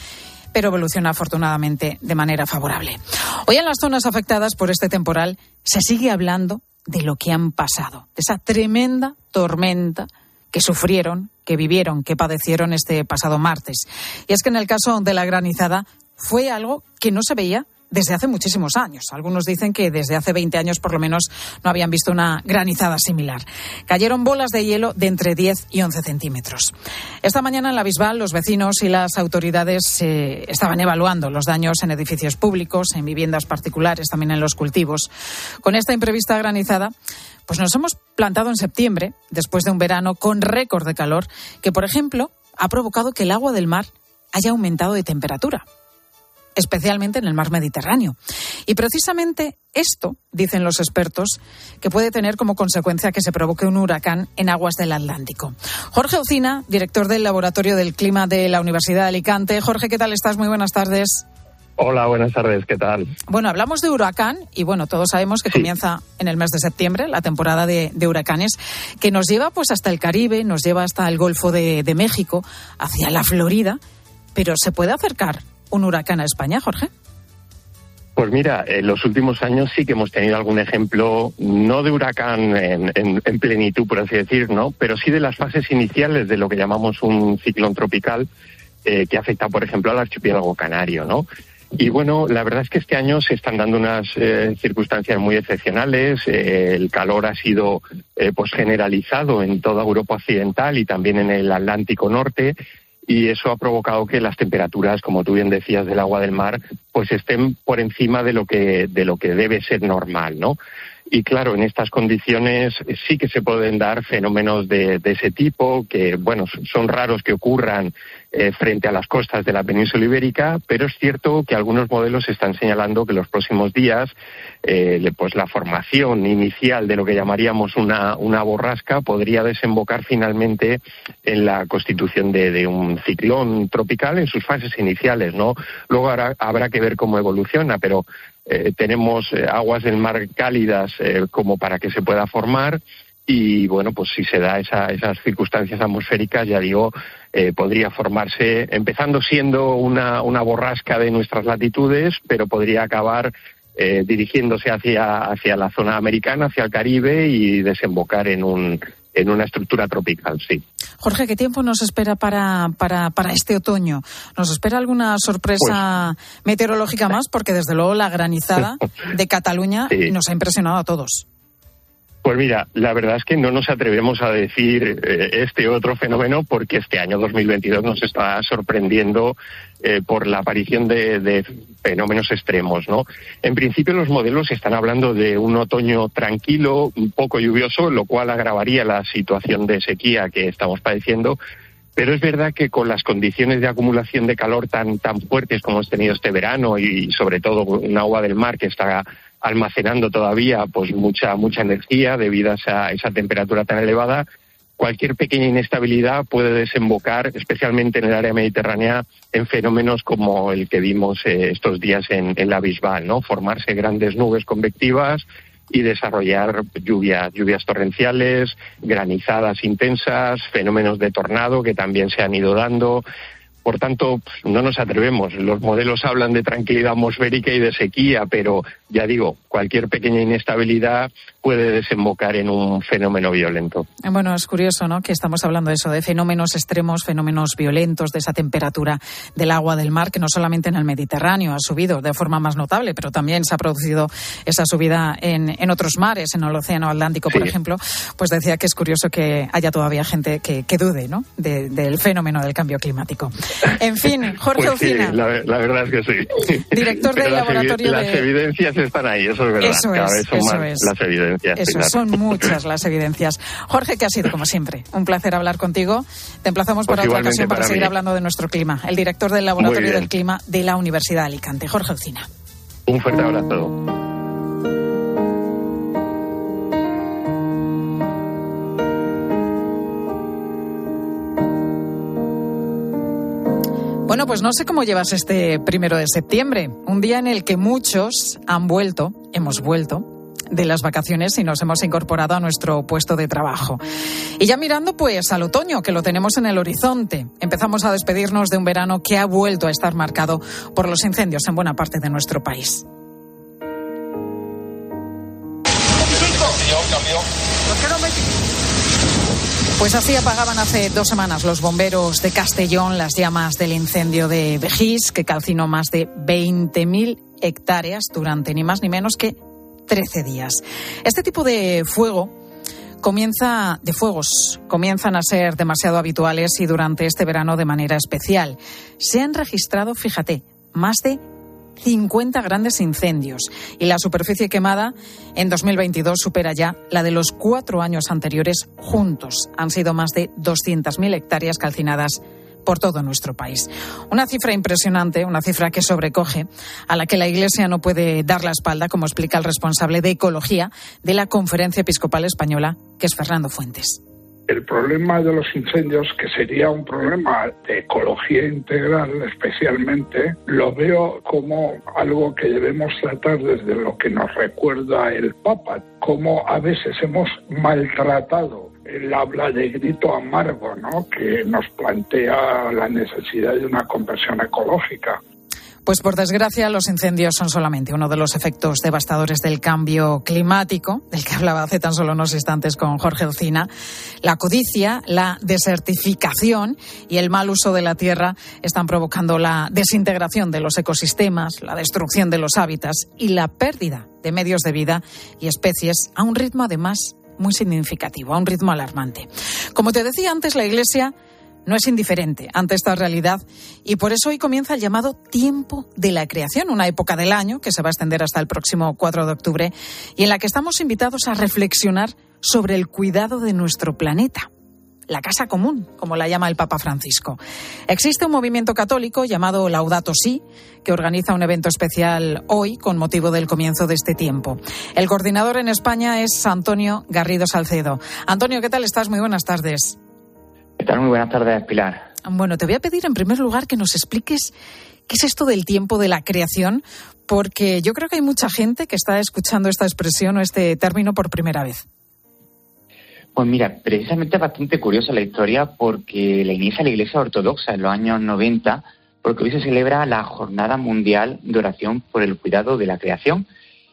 pero evoluciona afortunadamente de manera favorable. Hoy en las zonas afectadas por este temporal se sigue hablando de lo que han pasado, de esa tremenda tormenta que sufrieron, que vivieron, que padecieron este pasado martes. Y es que en el caso de la granizada fue algo que no se veía desde hace muchísimos años. Algunos dicen que desde hace veinte años por lo menos no habían visto una granizada similar. Cayeron bolas de hielo de entre diez y once centímetros. Esta mañana en la Bisbal los vecinos y las autoridades eh, estaban evaluando los daños en edificios públicos, en viviendas particulares, también en los cultivos. Con esta imprevista granizada, pues nos hemos plantado en septiembre, después de un verano con récord de calor, que por ejemplo ha provocado que el agua del mar haya aumentado de temperatura, especialmente en el mar Mediterráneo. Y precisamente esto, dicen los expertos, que puede tener como consecuencia que se provoque un huracán en aguas del Atlántico. Jorge Ucina, director del Laboratorio del Clima de la Universidad de Alicante. Jorge, ¿qué tal estás? Muy buenas tardes. Hola, buenas tardes, ¿qué tal? Bueno, hablamos de huracán y bueno, todos sabemos que sí. Comienza en el mes de septiembre la temporada de, de huracanes, que nos lleva pues hasta el Caribe, nos lleva hasta el Golfo de, de México, hacia la Florida, pero ¿se puede acercar un huracán a España, Jorge? Pues mira, en los últimos años sí que hemos tenido algún ejemplo, no de huracán en, en, en plenitud, por así decir, ¿no? Pero sí de las fases iniciales de lo que llamamos un ciclón tropical, eh, que afecta, por ejemplo, al archipiélago canario, ¿no? Y bueno, la verdad es que este año se están dando unas eh, circunstancias muy excepcionales. Eh, el calor ha sido eh, pues generalizado en toda Europa occidental y también en el Atlántico Norte. Y eso ha provocado que las temperaturas, como tú bien decías, del agua del mar, pues estén por encima de lo que de lo que debe ser normal, ¿no? Y claro, en estas condiciones sí que se pueden dar fenómenos de, de ese tipo, que, bueno, son raros que ocurran eh, frente a las costas de la península ibérica, pero es cierto que algunos modelos están señalando que los próximos días, eh, pues la formación inicial de lo que llamaríamos una, una borrasca podría desembocar finalmente en la constitución de, de un ciclón tropical en sus fases iniciales, ¿no? Luego habrá, habrá que ver cómo evoluciona, pero Eh, tenemos eh, aguas del mar cálidas eh, como para que se pueda formar y, bueno, pues si se da esa, esas circunstancias atmosféricas, ya digo, eh, podría formarse, empezando siendo una, una borrasca de nuestras latitudes, pero podría acabar eh, dirigiéndose hacia, hacia la zona americana, hacia el Caribe y desembocar en un en una estructura tropical, sí. Jorge, ¿qué tiempo nos espera para, para, para este otoño? ¿Nos espera alguna sorpresa pues, meteorológica más? Porque desde luego la granizada de Cataluña sí. nos ha impresionado a todos. Pues mira, la verdad es que no nos atrevemos a decir eh, este otro fenómeno porque este año dos mil veintidós nos está sorprendiendo eh, por la aparición de, de fenómenos extremos, ¿no? En principio los modelos están hablando de un otoño tranquilo, un poco lluvioso, lo cual agravaría la situación de sequía que estamos padeciendo. Pero es verdad que con las condiciones de acumulación de calor tan tan fuertes como hemos tenido este verano y sobre todo un agua del mar que está almacenando todavía pues mucha mucha energía debido a esa, esa temperatura tan elevada, cualquier pequeña inestabilidad puede desembocar, especialmente en el área mediterránea, en fenómenos como el que vimos eh, estos días en, en la Bisbal, ¿no? Formarse grandes nubes convectivas y desarrollar lluvias, lluvias torrenciales, granizadas intensas, fenómenos de tornado que también se han ido dando. Por tanto, no nos atrevemos. Los modelos hablan de tranquilidad atmosférica y de sequía, pero ya digo, cualquier pequeña inestabilidad puede desembocar en un fenómeno violento. Bueno, es curioso, ¿no?, que estamos hablando de eso, de fenómenos extremos, fenómenos violentos, de esa temperatura del agua del mar, que no solamente en el Mediterráneo ha subido de forma más notable, pero también se ha producido esa subida en, en otros mares, en el Océano Atlántico, sí. por ejemplo. Pues decía que es curioso que haya todavía gente que, que dude, ¿no?, de, del fenómeno del cambio climático. En fin, Jorge pues sí, Ucina. La, la verdad es que sí. Director del laboratorio las de... Las evidencias están ahí, eso es verdad. Eso Cada es, vez son eso más es. las evidencias. Eso, claro. son muchas las evidencias. Jorge, que ha sido, como siempre, un placer hablar contigo. Te emplazamos pues para otra ocasión para, para seguir mí. hablando de nuestro clima. El director del Laboratorio del Clima de la Universidad de Alicante, Jorge Ucina. Un fuerte abrazo. Bueno, pues no sé cómo llevas este primero de septiembre, un día en el que muchos han vuelto, hemos vuelto, de las vacaciones y nos hemos incorporado a nuestro puesto de trabajo. Y ya mirando pues al otoño, que lo tenemos en el horizonte. Empezamos a despedirnos de un verano que ha vuelto a estar marcado por los incendios en buena parte de nuestro país. Pues así apagaban hace dos semanas los bomberos de Castellón las llamas del incendio de Begís, que calcinó más de veinte mil hectáreas durante ni más ni menos que trece días. Este tipo de fuego comienza, de fuegos comienzan a ser demasiado habituales y durante este verano de manera especial. Se han registrado, fíjate, más de cincuenta grandes incendios y la superficie quemada en dos mil veintidós supera ya la de los cuatro años anteriores juntos. Han sido más de doscientas mil hectáreas calcinadas por todo nuestro país. Una cifra impresionante, una cifra que sobrecoge, a la que la Iglesia no puede dar la espalda, como explica el responsable de Ecología de la Conferencia Episcopal Española, que es Fernando Fuentes. El problema de los incendios, que sería un problema de ecología integral especialmente, lo veo como algo que debemos tratar desde lo que nos recuerda el Papa, como a veces hemos maltratado el habla de grito amargo, ¿no?, que nos plantea la necesidad de una conversión ecológica. Pues por desgracia los incendios son solamente uno de los efectos devastadores del cambio climático, del que hablaba hace tan solo unos instantes con Jorge Alsina. La codicia, la desertificación y el mal uso de la tierra están provocando la desintegración de los ecosistemas, la destrucción de los hábitats y la pérdida de medios de vida y especies a un ritmo además muy significativo, a un ritmo alarmante. Como te decía antes, la Iglesia no es indiferente ante esta realidad y por eso hoy comienza el llamado Tiempo de la Creación, una época del año que se va a extender hasta el próximo cuatro de octubre y en la que estamos invitados a reflexionar sobre el cuidado de nuestro planeta. La casa común, como la llama el Papa Francisco. Existe un movimiento católico llamado Laudato Si, que organiza un evento especial hoy con motivo del comienzo de este tiempo. El coordinador en España es Antonio Garrido Salcedo. Antonio, ¿qué tal estás? Muy buenas tardes. ¿Qué tal? Muy buenas tardes, Pilar. Bueno, te voy a pedir en primer lugar que nos expliques qué es esto del tiempo de la creación, porque yo creo que hay mucha gente que está escuchando esta expresión o este término por primera vez. Pues mira, precisamente es bastante curiosa la historia porque la inicia la Iglesia Ortodoxa en los años noventa, porque hoy se celebra la Jornada Mundial de Oración por el Cuidado de la Creación.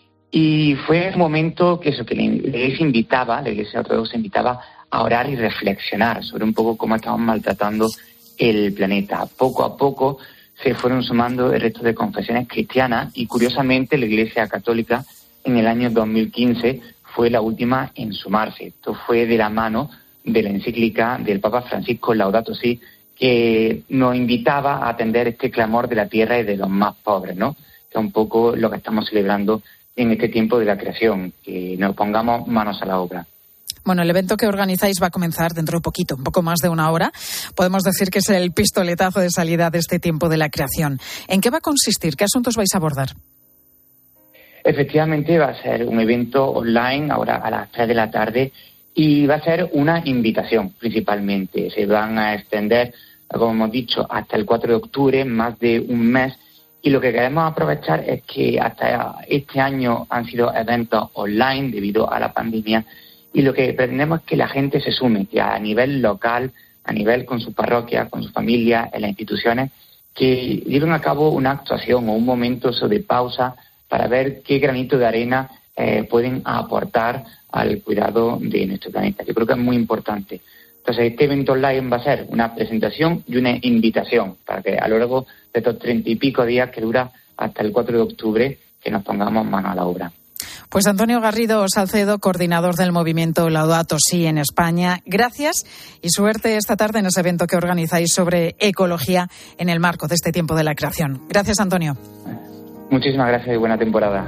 Y fue un momento que eso que la Iglesia invitaba, la Iglesia Ortodoxa invitaba a orar y reflexionar sobre un poco cómo estamos maltratando el planeta. Poco a poco se fueron sumando el resto de confesiones cristianas y curiosamente la Iglesia Católica en el año dos mil quince fue la última en sumarse. Esto fue de la mano de la encíclica del Papa Francisco Laudato Si, que nos invitaba a atender este clamor de la tierra y de los más pobres, ¿no? Que es un poco lo que estamos celebrando en este tiempo de la creación, que nos pongamos manos a la obra. Bueno, el evento que organizáis va a comenzar dentro de poquito, un poco más de una hora. Podemos decir que es el pistoletazo de salida de este tiempo de la creación. ¿En qué va a consistir? ¿Qué asuntos vais a abordar? Efectivamente, va a ser un evento online, ahora a las tres de la tarde, y va a ser una invitación principalmente. Se van a extender, como hemos dicho, hasta el cuatro de octubre, más de un mes. Y lo que queremos aprovechar es que hasta este año han sido eventos online debido a la pandemia. Y lo que pretendemos es que la gente se sume, que a nivel local, a nivel con su parroquia, con su familia, en las instituciones, que lleven a cabo una actuación o un momento de pausa para ver qué granito de arena eh, pueden aportar al cuidado de nuestro planeta. Yo creo que es muy importante. Entonces, este evento online va a ser una presentación y una invitación para que a lo largo de estos treinta y pico días que dura hasta el cuatro de octubre, que nos pongamos manos a la obra. Pues Antonio Garrido Salcedo, coordinador del movimiento Laudato Si en España, gracias y suerte esta tarde en ese evento que organizáis sobre ecología en el marco de este tiempo de la creación. Gracias, Antonio. Muchísimas gracias y buena temporada.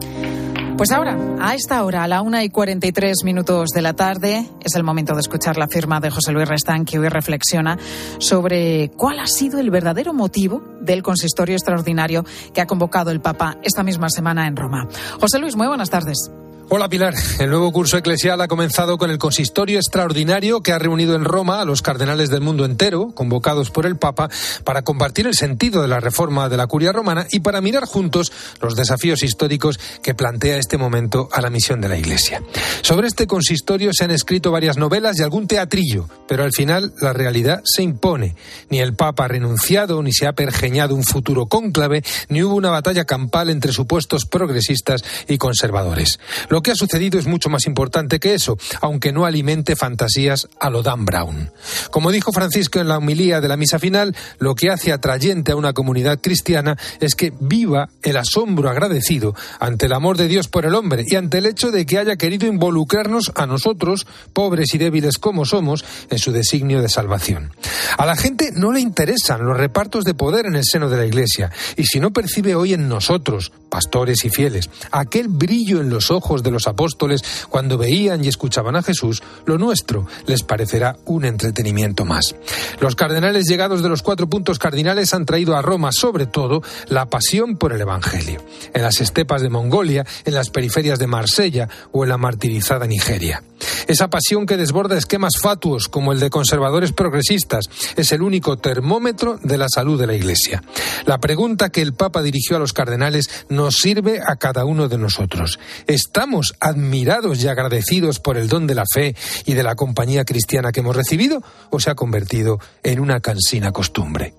Pues ahora, a esta hora, a la una y cuarenta y tres minutos de la tarde, es el momento de escuchar la firma de José Luis Restán, que hoy reflexiona sobre cuál ha sido el verdadero motivo del consistorio extraordinario que ha convocado el Papa esta misma semana en Roma. José Luis, muy buenas tardes. Hola Pilar, el nuevo curso eclesial ha comenzado con el consistorio extraordinario que ha reunido en Roma a los cardenales del mundo entero, convocados por el Papa, para compartir el sentido de la reforma de la Curia Romana y para mirar juntos los desafíos históricos que plantea este momento a la misión de la Iglesia. Sobre este consistorio se han escrito varias novelas y algún teatrillo, pero al final la realidad se impone. Ni el Papa ha renunciado, ni se ha pergeñado un futuro cónclave, ni hubo una batalla campal entre supuestos progresistas y conservadores. Lo Lo que ha sucedido es mucho más importante que eso, aunque no alimente fantasías a lo Dan Brown. Como dijo Francisco en la homilía de la misa final, lo que hace atrayente a una comunidad cristiana es que viva el asombro agradecido ante el amor de Dios por el hombre y ante el hecho de que haya querido involucrarnos a nosotros, pobres y débiles como somos, en su designio de salvación. A la gente no le interesan los repartos de poder en el seno de la Iglesia, y si no percibe hoy en nosotros, pastores y fieles, aquel brillo en los ojos de los apóstoles cuando veían y escuchaban a Jesús, lo nuestro les parecerá un entretenimiento más. Los cardenales llegados de los cuatro puntos cardinales han traído a Roma, sobre todo, la pasión por el Evangelio. En las estepas de Mongolia, en las periferias de Marsella o en la martirizada Nigeria. Esa pasión que desborda esquemas fatuos como el de conservadores progresistas es el único termómetro de la salud de la Iglesia. La pregunta que el Papa dirigió a los cardenales nos sirve a cada uno de nosotros. ¿Estamos admirados y agradecidos por el don de la fe y de la compañía cristiana que hemos recibido, o se ha convertido en una cansina costumbre?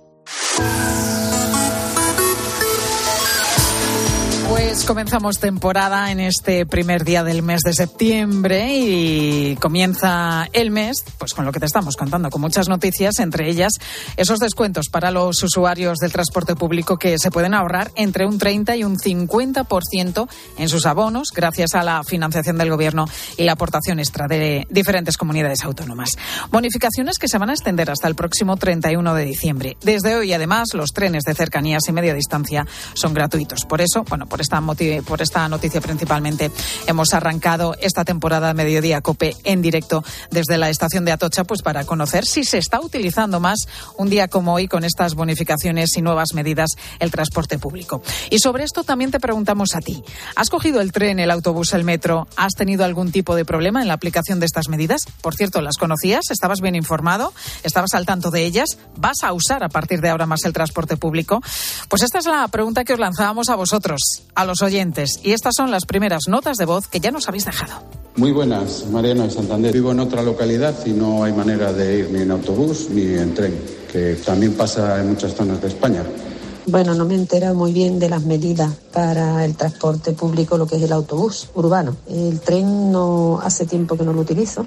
Pues comenzamos temporada en este primer día del mes de septiembre y comienza el mes pues con lo que te estamos contando, con muchas noticias, entre ellas esos descuentos para los usuarios del transporte público que se pueden ahorrar entre un treinta y un cincuenta por ciento en sus abonos gracias a la financiación del Gobierno y la aportación extra de diferentes comunidades autónomas. Bonificaciones que se van a extender hasta el próximo treinta y uno de diciembre. Desde hoy, además, los trenes de cercanías y media distancia son gratuitos. Por eso, bueno, por esta, motiv- por esta noticia principalmente hemos arrancado esta temporada de Mediodía COPE en directo desde la estación de Atocha, pues para conocer si se está utilizando más un día como hoy con estas bonificaciones y nuevas medidas el transporte público. Y sobre esto también te preguntamos a ti. ¿Has cogido el tren, el autobús, el metro? ¿Has tenido algún tipo de problema en la aplicación de estas medidas? Por cierto, ¿las conocías? ¿Estabas bien informado? ¿Estabas al tanto de ellas? ¿Vas a usar a partir de ahora más el transporte público? Pues esta es la pregunta que os lanzábamos a vosotros, a los oyentes. Y estas son las primeras notas de voz que ya nos habéis dejado. Muy buenas, Mariano de Santander. Vivo en otra localidad y no hay manera de ir ni en autobús ni en tren, que también pasa en muchas zonas de España. Bueno, no me he enterado muy bien de las medidas para el transporte público, lo que es el autobús urbano. El tren no hace tiempo que no lo utilizo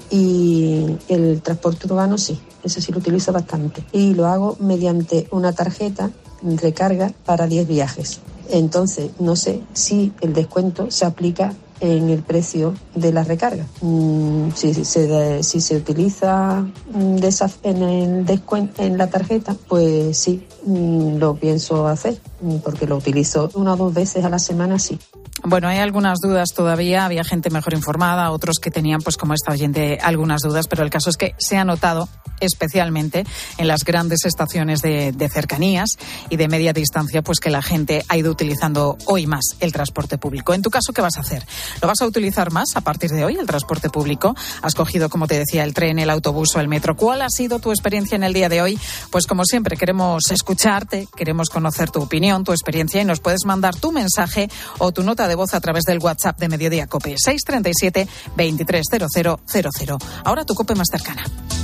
y el transporte urbano sí, ese sí lo utilizo bastante. Y lo hago mediante una tarjeta de recarga para diez viajes. Entonces, no sé si el descuento se aplica en el precio de la recarga. Mm, si, si, se, si se utiliza de esa, en el descuento en la tarjeta, pues sí, mm, lo pienso hacer, porque lo utilizo una o dos veces a la semana, sí. Bueno, hay algunas dudas todavía, había gente mejor informada, otros que tenían, pues como esta oyente, algunas dudas, pero el caso es que se ha notado especialmente en las grandes estaciones de, de cercanías y de media distancia, pues que la gente ha ido utilizando hoy más el transporte público. En tu caso, ¿qué vas a hacer? ¿Lo vas a utilizar más a partir de hoy, el transporte público? ¿Has cogido, como te decía, el tren, el autobús o el metro? ¿Cuál ha sido tu experiencia en el día de hoy? Pues como siempre, queremos escucharte, queremos conocer tu opinión, tu experiencia, y nos puedes mandar tu mensaje o tu nota de voz a través del WhatsApp de Mediodía COPE, seis treinta y siete, veintitrés cero cero cero cero. Ahora tu COPE más cercana.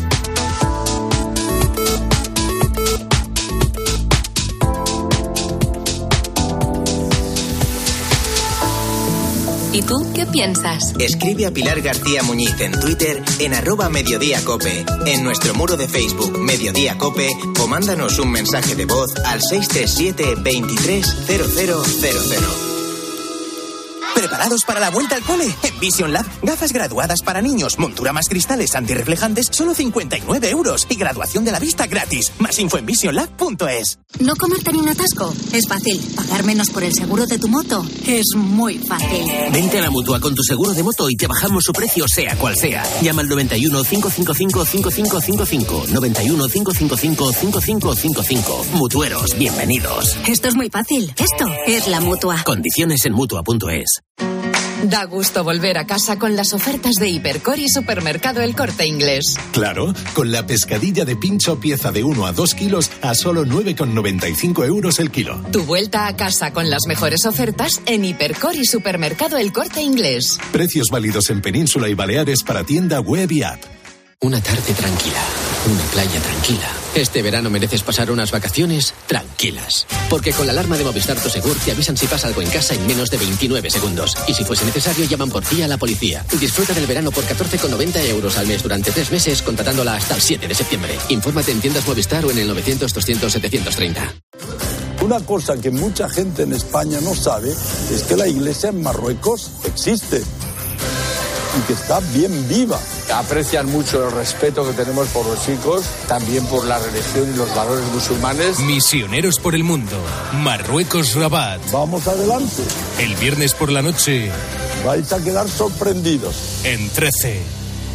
¿Y tú qué piensas? Escribe a Pilar García Muñiz en Twitter en arroba Mediodía Cope, en nuestro muro de Facebook Mediodía Cope, o mándanos un mensaje de voz al seis tres siete, veintitrés cero cero cero cero. ¿Preparados para la vuelta al cole? En Vision Lab, gafas graduadas para niños, montura más cristales antirreflejantes, solo cincuenta y nueve euros y graduación de la vista gratis. Más info en vision lab punto es. ¿No comerte ni un atasco? Es fácil. ¿Pagar menos por el seguro de tu moto? Es muy fácil. Vente a la Mutua con tu seguro de moto y te bajamos su precio sea cual sea. Llama al noventa y uno, cinco cinco cinco, cinco cinco cinco cinco. noventa y uno, cinco cinco cinco, cinco cinco cinco cinco. Mutueros, bienvenidos. Esto es muy fácil. Esto es la Mutua. Condiciones en mutua punto es. Da gusto volver a casa con las ofertas de Hipercor y Supermercado El Corte Inglés. Claro, con la pescadilla de pincho pieza de uno a dos kilos a solo nueve con noventa y cinco euros el kilo. Tu vuelta a casa con las mejores ofertas en Hipercor y Supermercado El Corte Inglés. Precios válidos en Península y Baleares para tienda web y app. Una tarde tranquila, una playa tranquila. Este verano mereces pasar unas vacaciones tranquilas. Porque con la alarma de Movistar Prosegur te avisan si pasa algo en casa en menos de veintinueve segundos. Y si fuese necesario, llaman por ti a la policía. Disfruta del verano por catorce con noventa euros al mes durante tres meses, contratándola hasta el siete de septiembre. Infórmate en tiendas Movistar o en el novecientos doscientos setecientos treinta. Una cosa que mucha gente en España no sabe es que la iglesia en Marruecos existe y que está bien viva. Aprecian mucho el respeto que tenemos por los chicos, también por la religión y los valores musulmanes. Misioneros por el mundo, Marruecos Rabat. Vamos adelante. El viernes por la noche vais a quedar sorprendidos. En trece.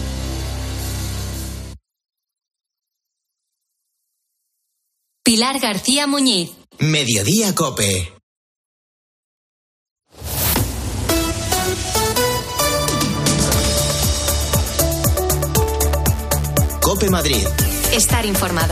Pilar García Muñiz. Mediodía COPE. COPE Madrid. Estar informado.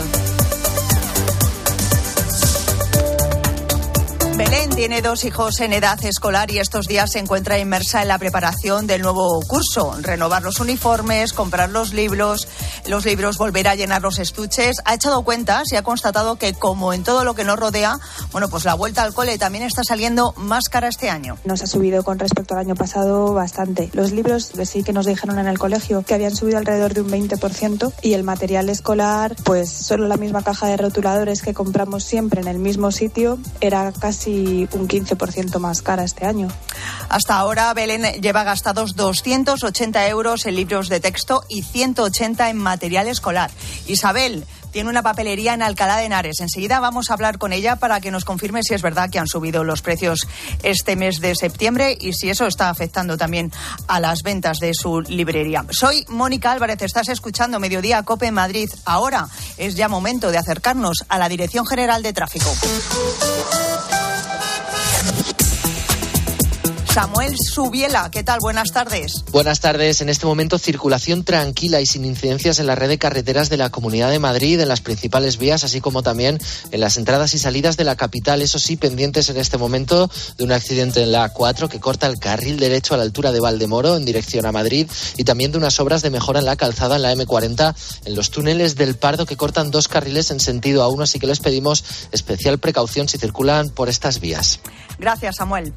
Belén tiene dos hijos en edad escolar y estos días se encuentra inmersa en la preparación del nuevo curso. Renovar los uniformes, comprar los libros, los libros, volver a llenar los estuches. Ha echado cuentas y ha constatado que, como en todo lo que nos rodea, bueno, pues la vuelta al cole también está saliendo más cara este año. Nos ha subido con respecto al año pasado bastante. Los libros sí que nos dijeron en el colegio que habían subido alrededor de un veinte por ciento y el material escolar, pues solo la misma caja de rotuladores que compramos siempre en el mismo sitio era casi un quince por ciento más cara este año. Hasta ahora Belén lleva gastados doscientos ochenta euros en libros de texto y ciento ochenta en material escolar. Isabel tiene una papelería en Alcalá de Henares. Enseguida vamos a hablar con ella para que nos confirme si es verdad que han subido los precios este mes de septiembre y si eso está afectando también a las ventas de su librería. Soy Mónica Álvarez, estás escuchando Mediodía COPE en Madrid. Ahora es ya momento de acercarnos a la Dirección General de Tráfico. Samuel Subiela, ¿qué tal? Buenas tardes. Buenas tardes. En este momento, circulación tranquila y sin incidencias en la red de carreteras de la Comunidad de Madrid, en las principales vías, así como también en las entradas y salidas de la capital. Eso sí, pendientes en este momento de un accidente en la A cuatro que corta el carril derecho a la altura de Valdemoro en dirección a Madrid y también de unas obras de mejora en la calzada en la eme cuarenta en los túneles del Pardo que cortan dos carriles en sentido a uno, así que les pedimos especial precaución si circulan por estas vías. Gracias, Samuel.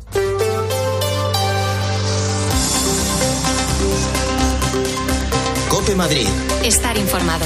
COPE Madrid. Estar informado.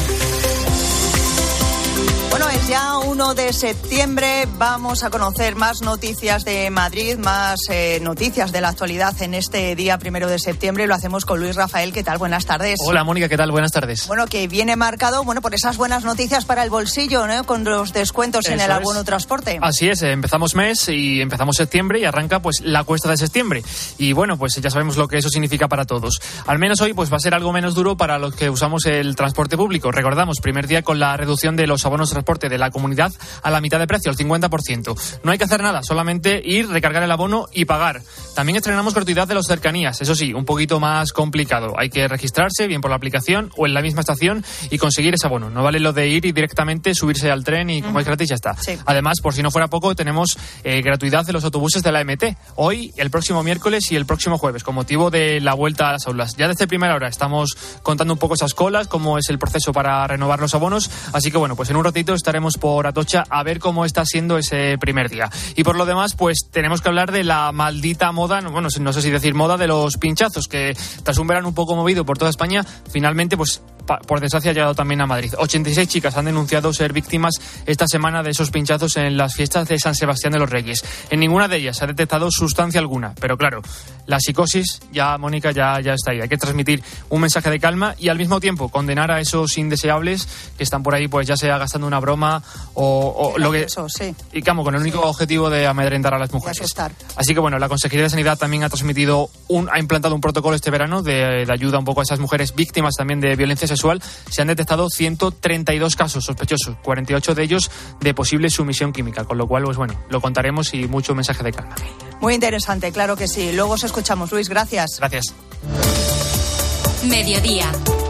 Bueno, es ya uno de septiembre. Vamos a conocer más noticias de Madrid, más eh, noticias de la actualidad en este día primero de septiembre. Lo hacemos con Luis Rafael. ¿Qué tal? Buenas tardes. Hola, Mónica. ¿Qué tal? Buenas tardes. Bueno, que viene marcado, bueno, por esas buenas noticias para el bolsillo, ¿no? Con los descuentos Eso en el es. abono transporte. Así es. Empezamos mes y empezamos septiembre y arranca, pues, la cuesta de septiembre. Y bueno, pues ya sabemos lo que eso significa para todos. Al menos hoy, pues, va a ser algo menos duro para los que usamos el transporte público. Recordamos, primer día con la reducción de los abonos de transporte de la comunidad a la mitad de precio, al cincuenta por ciento. No hay que hacer nada, solamente ir, recargar el abono y pagar. También estrenamos gratuidad de los cercanías, eso sí, un poquito más complicado. Hay que registrarse bien por la aplicación o en la misma estación y conseguir ese abono. No vale lo de ir y directamente subirse al tren y como mm. es gratis ya está. Sí. Además, por si no fuera poco, tenemos eh, gratuidad de los autobuses de la eme te. Hoy, el próximo miércoles y el próximo jueves, con motivo de la vuelta a las aulas. Ya desde primera hora estamos contando un poco esas colas, cómo es el proceso para renovar los abonos. Así que bueno, pues en un ratito estaremos por Atocha a ver cómo está siendo ese primer día. Y por lo demás, pues tenemos que hablar de la maldita moda, bueno, no sé si decir moda, de los pinchazos, que tras un verano un poco movido por toda España, finalmente, pues por desgracia ha llegado también a Madrid. ochenta y seis chicas han denunciado ser víctimas esta semana de esos pinchazos en las fiestas de San Sebastián de los Reyes. En ninguna de ellas se ha detectado sustancia alguna, pero claro, la psicosis ya, Mónica, ya, ya está ahí. Hay que transmitir un mensaje de calma y al mismo tiempo condenar a esos indeseables que están por ahí, pues ya sea gastando una broma o, o lo que... Eso, sí. Y como con el único objetivo de amedrentar a las mujeres. Así que bueno, la Consejería de Sanidad también ha transmitido, un, ha implantado un protocolo este verano de, de ayuda un poco a esas mujeres víctimas también de violencia sexual se han detectado ciento treinta y dos casos sospechosos, cuarenta y ocho de ellos de posible sumisión química, con lo cual, pues bueno, lo contaremos y mucho mensaje de calma. Muy interesante, claro que sí. Luego os escuchamos, Luis, gracias. Gracias. Mediodía.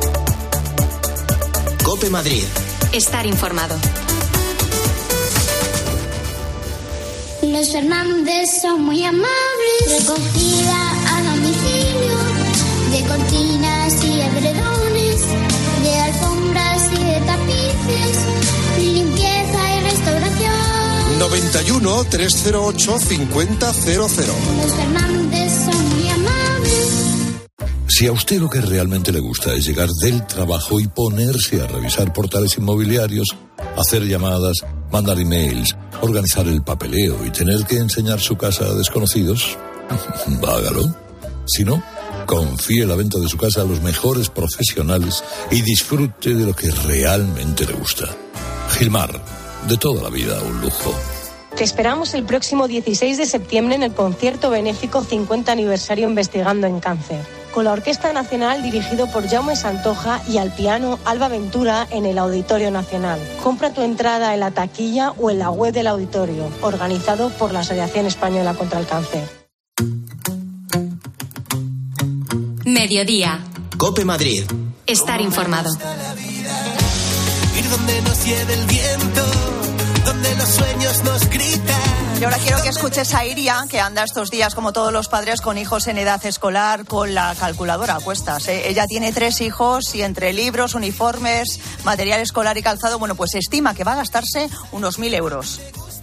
COPE Madrid. Estar informado. Los Fernández son muy amables. Recogida a domicilio de cortinas y edredones, de alfombras y de tapices, limpieza y restauración. noventa y uno, trescientos ocho, cincuenta cero cero. Los Fernández son muy amables. Si a usted lo que realmente le gusta es llegar del trabajo y ponerse a revisar portales inmobiliarios, hacer llamadas, mandar emails, organizar el papeleo y tener que enseñar su casa a desconocidos, hágalo. Si no, confíe la venta de su casa a los mejores profesionales y disfrute de lo que realmente le gusta. Gilmar, de toda la vida un lujo. Te esperamos el próximo dieciséis de septiembre en el concierto benéfico cincuenta aniversario Investigando en Cáncer, con la Orquesta Nacional dirigido por Jaume Santoja y al piano Alba Ventura en el Auditorio Nacional. Compra tu entrada en la taquilla o en la web del auditorio, organizado por la Asociación Española contra el Cáncer. Mediodía. COPE Madrid. Estar informado. Ir donde nos lleve el viento, donde los sueños nos gritan. Y ahora quiero que escuches a Iria, que anda estos días, como todos los padres, con hijos en edad escolar, con la calculadora a cuestas, ¿eh? Ella tiene tres hijos y entre libros, uniformes, material escolar y calzado, bueno, pues estima que va a gastarse unos mil euros.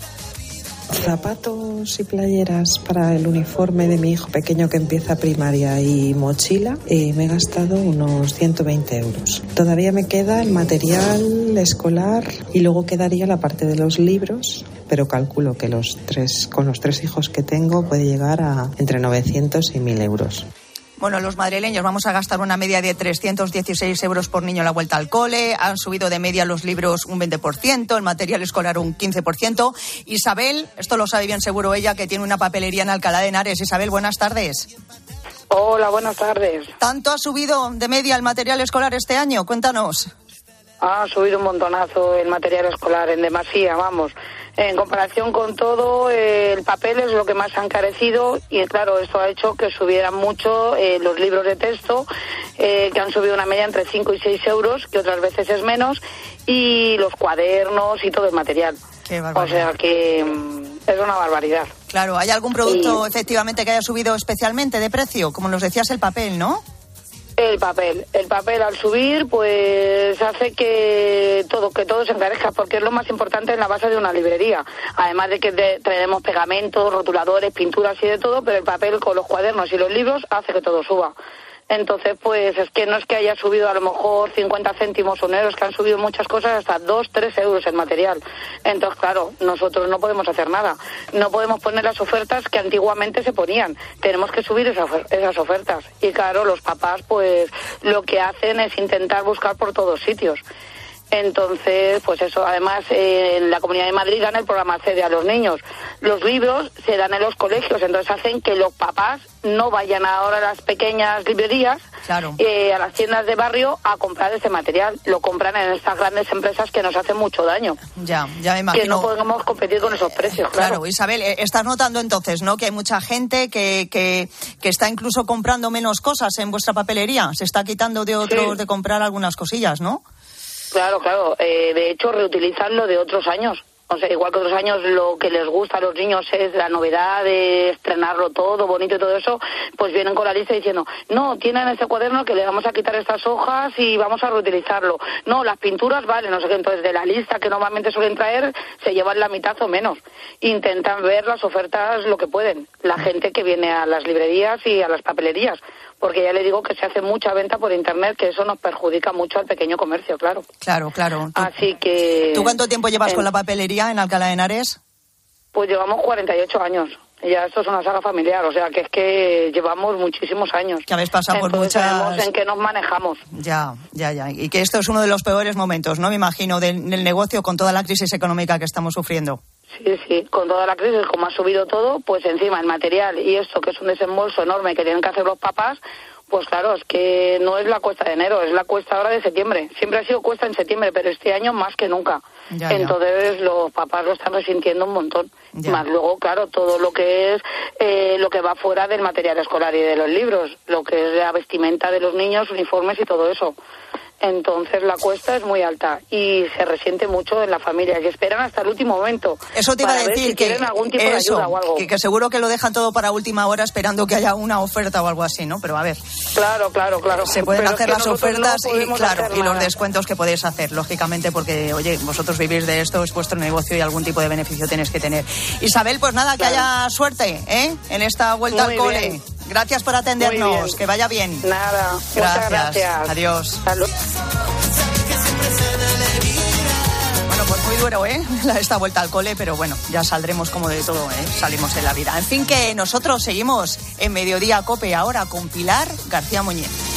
Zapatos y playeras para el uniforme de mi hijo pequeño que empieza primaria y mochila, eh, me he gastado unos ciento veinte euros. Todavía me queda el material escolar y luego quedaría la parte de los libros, pero calculo que los tres, con los tres hijos que tengo puede llegar a entre novecientos y mil euros. Bueno, los madrileños vamos a gastar una media de trescientos dieciséis euros por niño en la vuelta al cole. Han subido de media los libros un veinte por ciento, el material escolar un quince por ciento. Isabel, esto lo sabe bien seguro ella, que tiene una papelería en Alcalá de Henares. Isabel, buenas tardes. Hola, buenas tardes. ¿Tanto ha subido de media el material escolar este año? Cuéntanos. Ha subido un montonazo el material escolar, en demasía, vamos. En comparación con todo, eh, el papel es lo que más ha encarecido y, claro, esto ha hecho que subieran mucho eh, los libros de texto, eh, que han subido una media entre cinco y seis euros, que otras veces es menos, y los cuadernos y todo el material. Qué barbaridad. O sea que mm, es una barbaridad. Claro, ¿hay algún producto y... efectivamente que haya subido especialmente de precio? Como nos decías, el papel, ¿no? El papel, el papel al subir pues hace que todo que todo se encarezca, porque es lo más importante en la base de una librería, además de que de, traemos pegamentos, rotuladores, pinturas y de todo, pero el papel con los cuadernos y los libros hace que todo suba. Entonces, pues es que no es que haya subido a lo mejor cincuenta céntimos o un euro, es que han subido muchas cosas hasta dos, tres euros el material. Entonces, claro, nosotros no podemos hacer nada. No podemos poner las ofertas que antiguamente se ponían. Tenemos que subir esas, esas ofertas. Y claro, los papás, pues lo que hacen es intentar buscar por todos sitios. Entonces, pues eso, además eh, en la Comunidad de Madrid dan el programa Accede a los niños. Los libros se dan en los colegios, entonces hacen que los papás no vayan ahora a las pequeñas librerías, claro. eh, a las tiendas de barrio a comprar ese material. Lo compran en estas grandes empresas que nos hacen mucho daño. Ya, ya me imagino. Que no podemos competir con esos precios, claro. Claro, Isabel, estás notando entonces, ¿no?, que hay mucha gente que, que, que está incluso comprando menos cosas en vuestra papelería. Se está quitando de otros, sí, de comprar algunas cosillas, ¿no? Claro, claro. Eh, de hecho, reutilizan lo de otros años. O sea, igual que otros años lo que les gusta a los niños es la novedad de estrenarlo todo, bonito y todo eso, pues vienen con la lista diciendo, no, tienen ese cuaderno que le vamos a quitar estas hojas y vamos a reutilizarlo. No, las pinturas vale, no sé qué. Entonces, de la lista que normalmente suelen traer, se llevan la mitad o menos. Intentan ver las ofertas lo que pueden. La gente que viene a las librerías y a las papelerías. Porque ya le digo que se hace mucha venta por internet, que eso nos perjudica mucho al pequeño comercio, claro. Claro, claro. ¿Tú, Así que... ¿Tú cuánto tiempo llevas en, con la papelería en Alcalá de Henares? Pues llevamos cuarenta y ocho años. Ya esto es una saga familiar, o sea que es que llevamos muchísimos años. Que habéis pasado por Entonces, muchas... sabemos en qué nos manejamos. Ya, ya, ya. Y que esto es uno de los peores momentos, ¿no? Me imagino, del, del negocio con toda la crisis económica que estamos sufriendo. Sí, sí, con toda la crisis, como ha subido todo, pues encima el material y esto que es un desembolso enorme que tienen que hacer los papás, Pues claro, es que no es la cuesta de enero, es la cuesta ahora de septiembre. Siempre ha sido cuesta en septiembre, pero este año más que nunca. Ya, Entonces ya. los papás lo están resintiendo un montón. Ya. Más luego, claro, todo lo que es eh, lo que va fuera del material escolar y de los libros, lo que es la vestimenta de los niños, uniformes y todo eso. Entonces la cuesta es muy alta y se resiente mucho en la familia, que esperan hasta el último momento. Eso te iba para a decir, ver si que quieren algún tipo eso, de ayuda o algo. Que, que seguro que lo dejan todo para última hora esperando que haya una oferta o algo así, ¿no? Pero a ver. Claro, claro, claro. Se pueden Pero hacer es que las ofertas no y claro, y los nada. descuentos que podéis hacer, lógicamente, porque, oye, vosotros vivís de esto, es vuestro negocio y algún tipo de beneficio tenéis que tener. Isabel, pues nada, que claro. haya suerte, ¿eh? En esta vuelta Muy al cole. Bien. Gracias por atendernos, que vaya bien. Nada, gracias. Muchas gracias. Adiós. Salud. Bueno, pues muy duro, ¿eh? Esta vuelta al cole, pero bueno, ya saldremos como de todo, ¿eh? Salimos en la vida. En fin, que nosotros seguimos en Mediodía COPE ahora con Pilar García Muñiz.